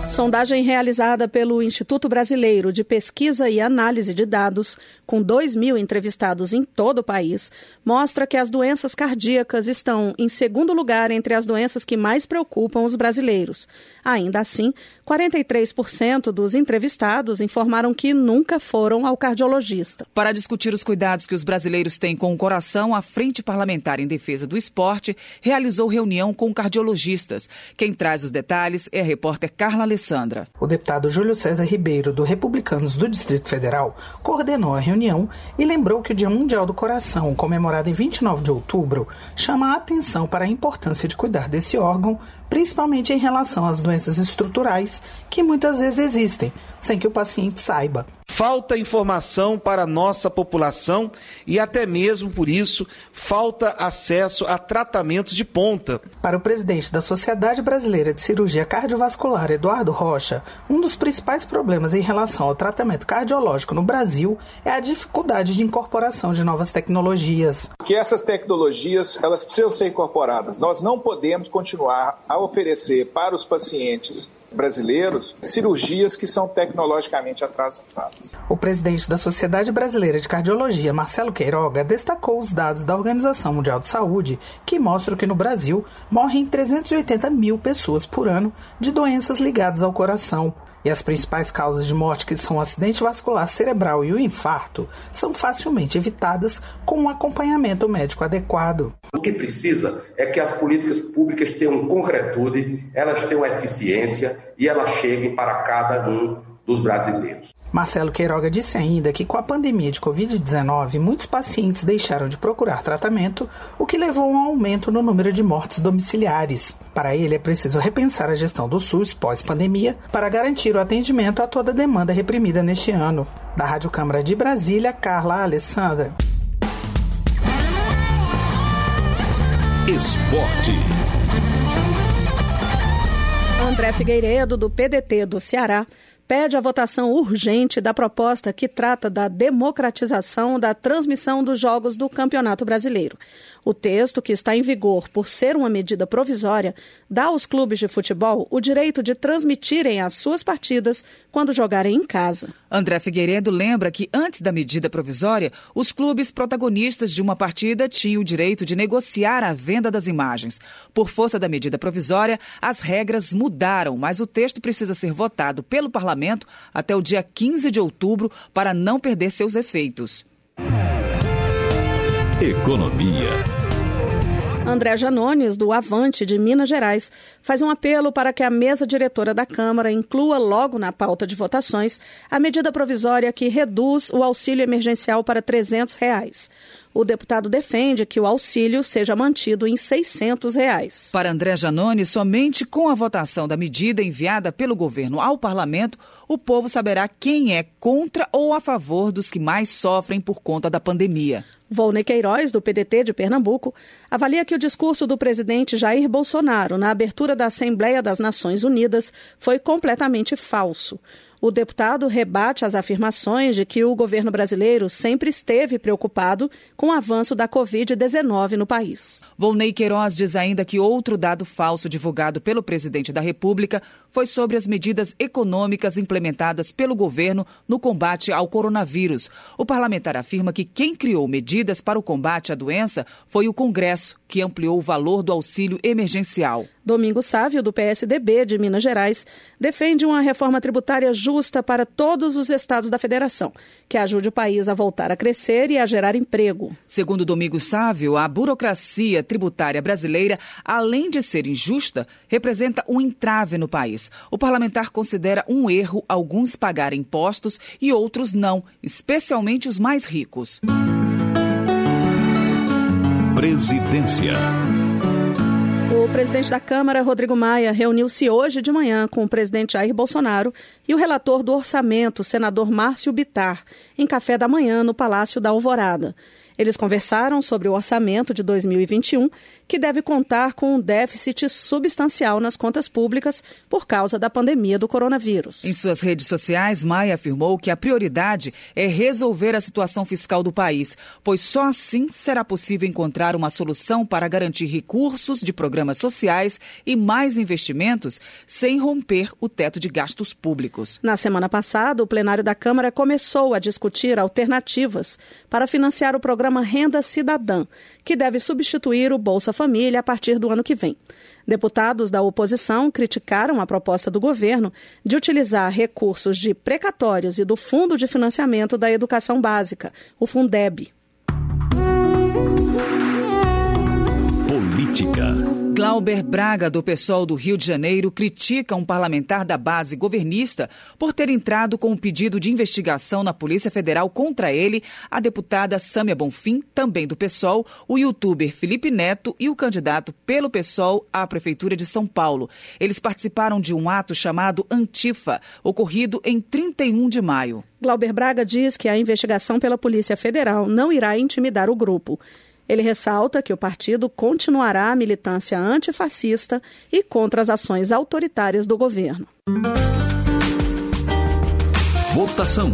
Speaker 23: Sondagem realizada pelo Instituto Brasileiro de Pesquisa e Análise de Dados, com 2.000 entrevistados em todo o país, mostra que as doenças cardíacas estão em segundo lugar entre as doenças que mais preocupam os brasileiros. Ainda assim, 43% dos entrevistados informaram que nunca foram ao cardiologista.
Speaker 22: Para discutir os cuidados que os brasileiros têm com o coração, a Frente Parlamentar em Defesa do Esporte realizou reunião com cardiologistas. Quem traz os detalhes é a repórter Carla Alessandra.
Speaker 8: O deputado Júlio César Ribeiro, do Republicanos do Distrito Federal, coordenou a reunião e lembrou que o Dia Mundial do Coração, comemorado em 29 de outubro, chama a atenção para a importância de cuidar desse órgão, principalmente em relação às doenças estruturais que muitas vezes existem, sem que o paciente saiba.
Speaker 9: Falta informação para a nossa população e até mesmo, por isso, falta acesso a tratamentos de ponta.
Speaker 8: Para o presidente da Sociedade Brasileira de Cirurgia Cardiovascular, Eduardo Rocha, um dos principais problemas em relação ao tratamento cardiológico no Brasil é a dificuldade de incorporação de novas tecnologias.
Speaker 10: Que essas tecnologias, elas precisam ser incorporadas. Nós não podemos continuar a oferecer para os pacientes brasileiros cirurgias que são tecnologicamente atrasadas.
Speaker 8: O presidente da Sociedade Brasileira de Cardiologia, Marcelo Queiroga, destacou os dados da Organização Mundial de Saúde, que mostram que no Brasil morrem 380 mil pessoas por ano de doenças ligadas ao coração. E as principais causas de morte, que são o acidente vascular cerebral e o infarto, são facilmente evitadas com um acompanhamento médico adequado.
Speaker 11: O que precisa é que as políticas públicas tenham concretude, elas tenham eficiência e elas cheguem para cada um dos brasileiros.
Speaker 8: Marcelo Queiroga disse ainda que com a pandemia de Covid-19, muitos pacientes deixaram de procurar tratamento, o que levou a um aumento no número de mortes domiciliares. Para ele, é preciso repensar a gestão do SUS pós-pandemia para garantir o atendimento a toda a demanda reprimida neste ano. Da Rádio Câmara de Brasília, Carla Alessandra.
Speaker 20: Esporte.
Speaker 23: André Figueiredo, do PDT do Ceará, pede a votação urgente da proposta que trata da democratização da transmissão dos jogos do Campeonato Brasileiro. O texto, que está em vigor por ser uma medida provisória, dá aos clubes de futebol o direito de transmitirem as suas partidas quando jogarem em casa.
Speaker 22: André Figueiredo lembra que, antes da medida provisória, os clubes protagonistas de uma partida tinham o direito de negociar a venda das imagens. Por força da medida provisória, as regras mudaram, mas o texto precisa ser votado pelo Parlamento até o dia 15 de outubro para não perder seus efeitos.
Speaker 20: Economia.
Speaker 23: André Janones, do Avante de Minas Gerais, faz um apelo para que a mesa diretora da Câmara inclua logo na pauta de votações a medida provisória que reduz o auxílio emergencial para R$ 300. O deputado defende que o auxílio seja mantido em R$ 600.
Speaker 22: Para André Janones, somente com a votação da medida enviada pelo governo ao parlamento, o povo saberá quem é contra ou a favor dos que mais sofrem por conta da pandemia.
Speaker 23: Volney Queiroz, do PDT de Pernambuco, avalia que o discurso do presidente Jair Bolsonaro na abertura da Assembleia das Nações Unidas foi completamente falso. O deputado rebate as afirmações de que o governo brasileiro sempre esteve preocupado com o avanço da Covid-19 no país.
Speaker 22: Volney Queiroz diz ainda que outro dado falso divulgado pelo presidente da República foi sobre as medidas econômicas implementadas pelo governo no combate ao coronavírus. O parlamentar afirma que quem criou medidas para o combate à doença foi o Congresso, que ampliou o valor do auxílio emergencial.
Speaker 23: Domingos Sávio, do PSDB de Minas Gerais, defende uma reforma tributária justa para todos os estados da federação, que ajude o país a voltar a crescer e a gerar emprego.
Speaker 22: Segundo Domingos Sávio, a burocracia tributária brasileira, além de ser injusta, representa um entrave no país. O parlamentar considera um erro alguns pagarem impostos e outros não, especialmente os mais ricos.
Speaker 20: Presidência.
Speaker 23: O presidente da Câmara, Rodrigo Maia, reuniu-se hoje de manhã com o presidente Jair Bolsonaro e o relator do orçamento, senador Márcio Bittar, em café da manhã no Palácio da Alvorada. Eles conversaram sobre o orçamento de 2021, que deve contar com um déficit substancial nas contas públicas por causa da pandemia do coronavírus.
Speaker 22: Em suas redes sociais, Maia afirmou que a prioridade é resolver a situação fiscal do país, pois só assim será possível encontrar uma solução para garantir recursos de programas sociais e mais investimentos sem romper o teto de gastos públicos.
Speaker 23: Na semana passada, o plenário da Câmara começou a discutir alternativas para financiar o programa Renda Cidadã, que deve substituir o Bolsa Família a partir do ano que vem. Deputados da oposição criticaram a proposta do governo de utilizar recursos de precatórios e do Fundo de Financiamento da Educação Básica, o Fundeb.
Speaker 20: Política.
Speaker 22: Glauber Braga, do PSOL do Rio de Janeiro, critica um parlamentar da base governista por ter entrado com um pedido de investigação na Polícia Federal contra ele, a deputada Sâmia Bonfim, também do PSOL, o youtuber Felipe Neto e o candidato pelo PSOL à Prefeitura de São Paulo. Eles participaram de um ato chamado Antifa, ocorrido em 31 de maio.
Speaker 23: Glauber Braga diz que a investigação pela Polícia Federal não irá intimidar o grupo. Ele ressalta que o partido continuará a militância antifascista e contra as ações autoritárias do governo.
Speaker 20: Votação.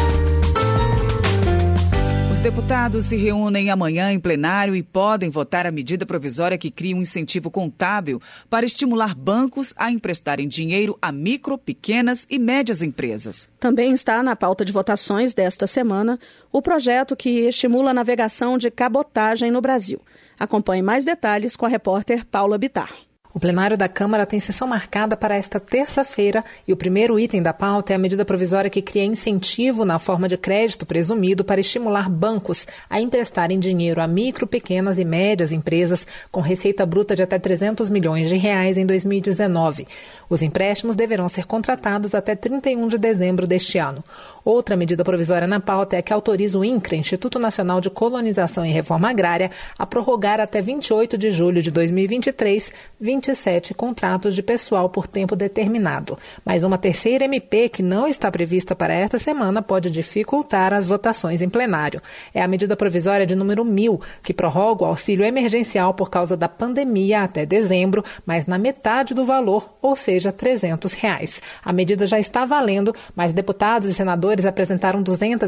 Speaker 22: Os deputados se reúnem amanhã em plenário e podem votar a medida provisória que cria um incentivo contábil para estimular bancos a emprestarem dinheiro a micro, pequenas e médias empresas.
Speaker 23: Também está na pauta de votações desta semana o projeto que estimula a navegação de cabotagem no Brasil. Acompanhe mais detalhes com a repórter Paula Bittar.
Speaker 1: O plenário da Câmara tem sessão marcada para esta terça-feira e o primeiro item da pauta é a medida provisória que cria incentivo na forma de crédito presumido para estimular bancos a emprestarem dinheiro a micro, pequenas e médias empresas com receita bruta de até 300 milhões de reais em 2019. Os empréstimos deverão ser contratados até 31 de dezembro deste ano. Outra medida provisória na pauta é a que autoriza o INCRA, Instituto Nacional de Colonização e Reforma Agrária, a prorrogar até 28 de julho de 2023 27 contratos de pessoal por tempo determinado. Mas uma terceira MP que não está prevista para esta semana pode dificultar as votações em plenário. É a medida provisória de número 1000, que prorroga o auxílio emergencial por causa da pandemia até dezembro, mas na metade do valor, ou seja, R$ 300. A medida já está valendo, mas deputados e senadores apresentaram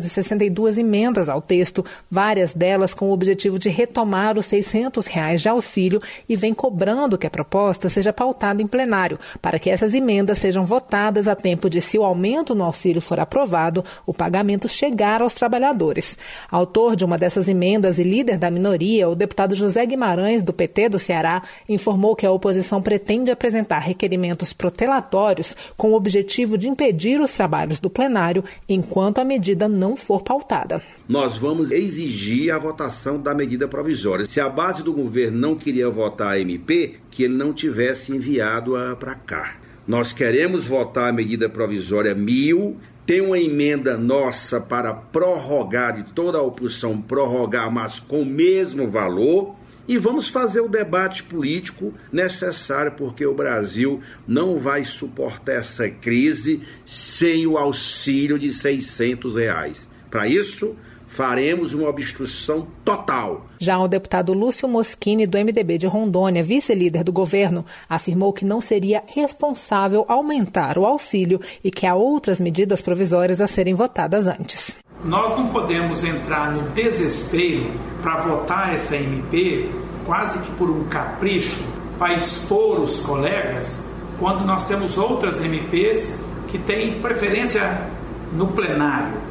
Speaker 1: 262 emendas ao texto, várias delas com o objetivo de retomar os R$ 600 de auxílio e vem cobrando que a proposta seja pautada em plenário, para que essas emendas sejam votadas a tempo de, se o aumento no auxílio for aprovado, o pagamento chegar aos trabalhadores. Autor de uma dessas emendas e líder da minoria, o deputado José Guimarães, do PT do Ceará, informou que a oposição pretende apresentar requerimentos protelatórios com o objetivo de impedir os trabalhos do plenário enquanto a medida não for pautada.
Speaker 6: Nós vamos exigir a votação da medida provisória. Se a base do governo não queria votar a MP, que ele não tivesse enviado para cá. Nós queremos votar a medida provisória 1000, tem uma emenda nossa para prorrogar, de toda a oposição prorrogar, mas com o mesmo valor, e vamos fazer o debate político necessário, porque o Brasil não vai suportar essa crise sem o auxílio de R$ 600. Para isso, faremos uma obstrução total.
Speaker 1: Já o deputado Lúcio Moschini, do MDB de Rondônia, vice-líder do governo, afirmou que não seria responsável aumentar o auxílio e que há outras medidas provisórias a serem votadas antes.
Speaker 12: Nós não podemos entrar no desespero para votar essa MP quase que por um capricho, para expor os colegas, quando nós temos outras MPs que têm preferência no plenário.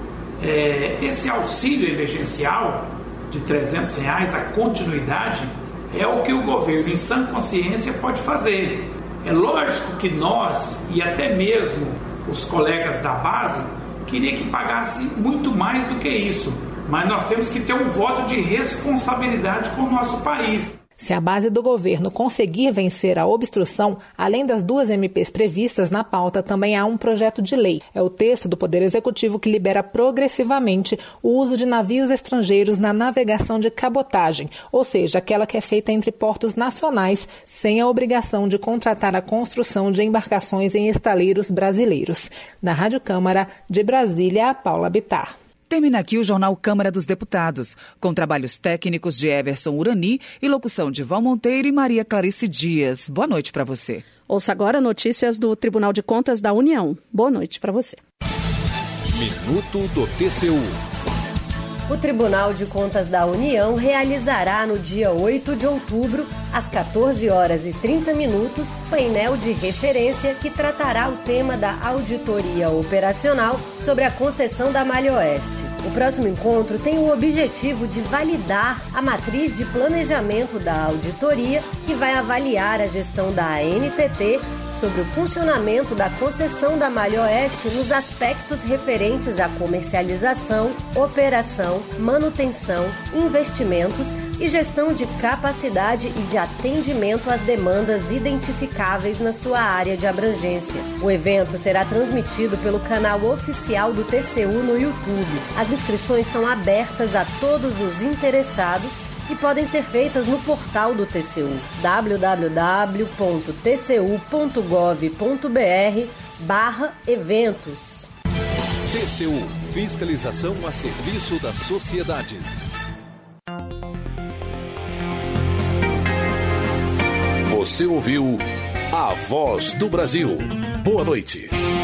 Speaker 12: Esse auxílio emergencial de R$ 300, a continuidade, é o que o governo, em sã consciência, pode fazer. É lógico que nós, e até mesmo os colegas da base, queriam que pagasse muito mais do que isso, mas nós temos que ter um voto de responsabilidade com o nosso país.
Speaker 1: Se a base do governo conseguir vencer a obstrução, além das duas MPs previstas na pauta, também há um projeto de lei. É o texto do Poder Executivo que libera progressivamente o uso de navios estrangeiros na navegação de cabotagem, ou seja, aquela que é feita entre portos nacionais, sem a obrigação de contratar a construção de embarcações em estaleiros brasileiros. Na Rádio Câmara, de Brasília, Paula Bittar.
Speaker 22: Termina aqui o Jornal Câmara dos Deputados, com trabalhos técnicos de Everson Urani e locução de Val Monteiro e Maria Clarice Dias. Boa noite para você.
Speaker 23: Ouça agora notícias do Tribunal de Contas da União. Boa noite para você.
Speaker 20: Minuto do TCU.
Speaker 13: O Tribunal de Contas da União realizará no dia 8 de outubro, às 14h30, painel de referência que tratará o tema da auditoria operacional sobre a concessão da Malha Oeste. O próximo encontro tem o objetivo de validar a matriz de planejamento da auditoria, que vai avaliar a gestão da ANTT sobre o funcionamento da concessão da Malha Oeste nos aspectos referentes à comercialização, operação, manutenção, investimentos e gestão de capacidade e de atendimento às demandas identificáveis na sua área de abrangência. O evento será transmitido pelo canal oficial do TCU no YouTube. As inscrições são abertas a todos os interessados e podem ser feitas no portal do TCU, www.tcu.gov.br/eventos.
Speaker 20: TCU, fiscalização a serviço da sociedade. Você ouviu A Voz do Brasil. Boa noite.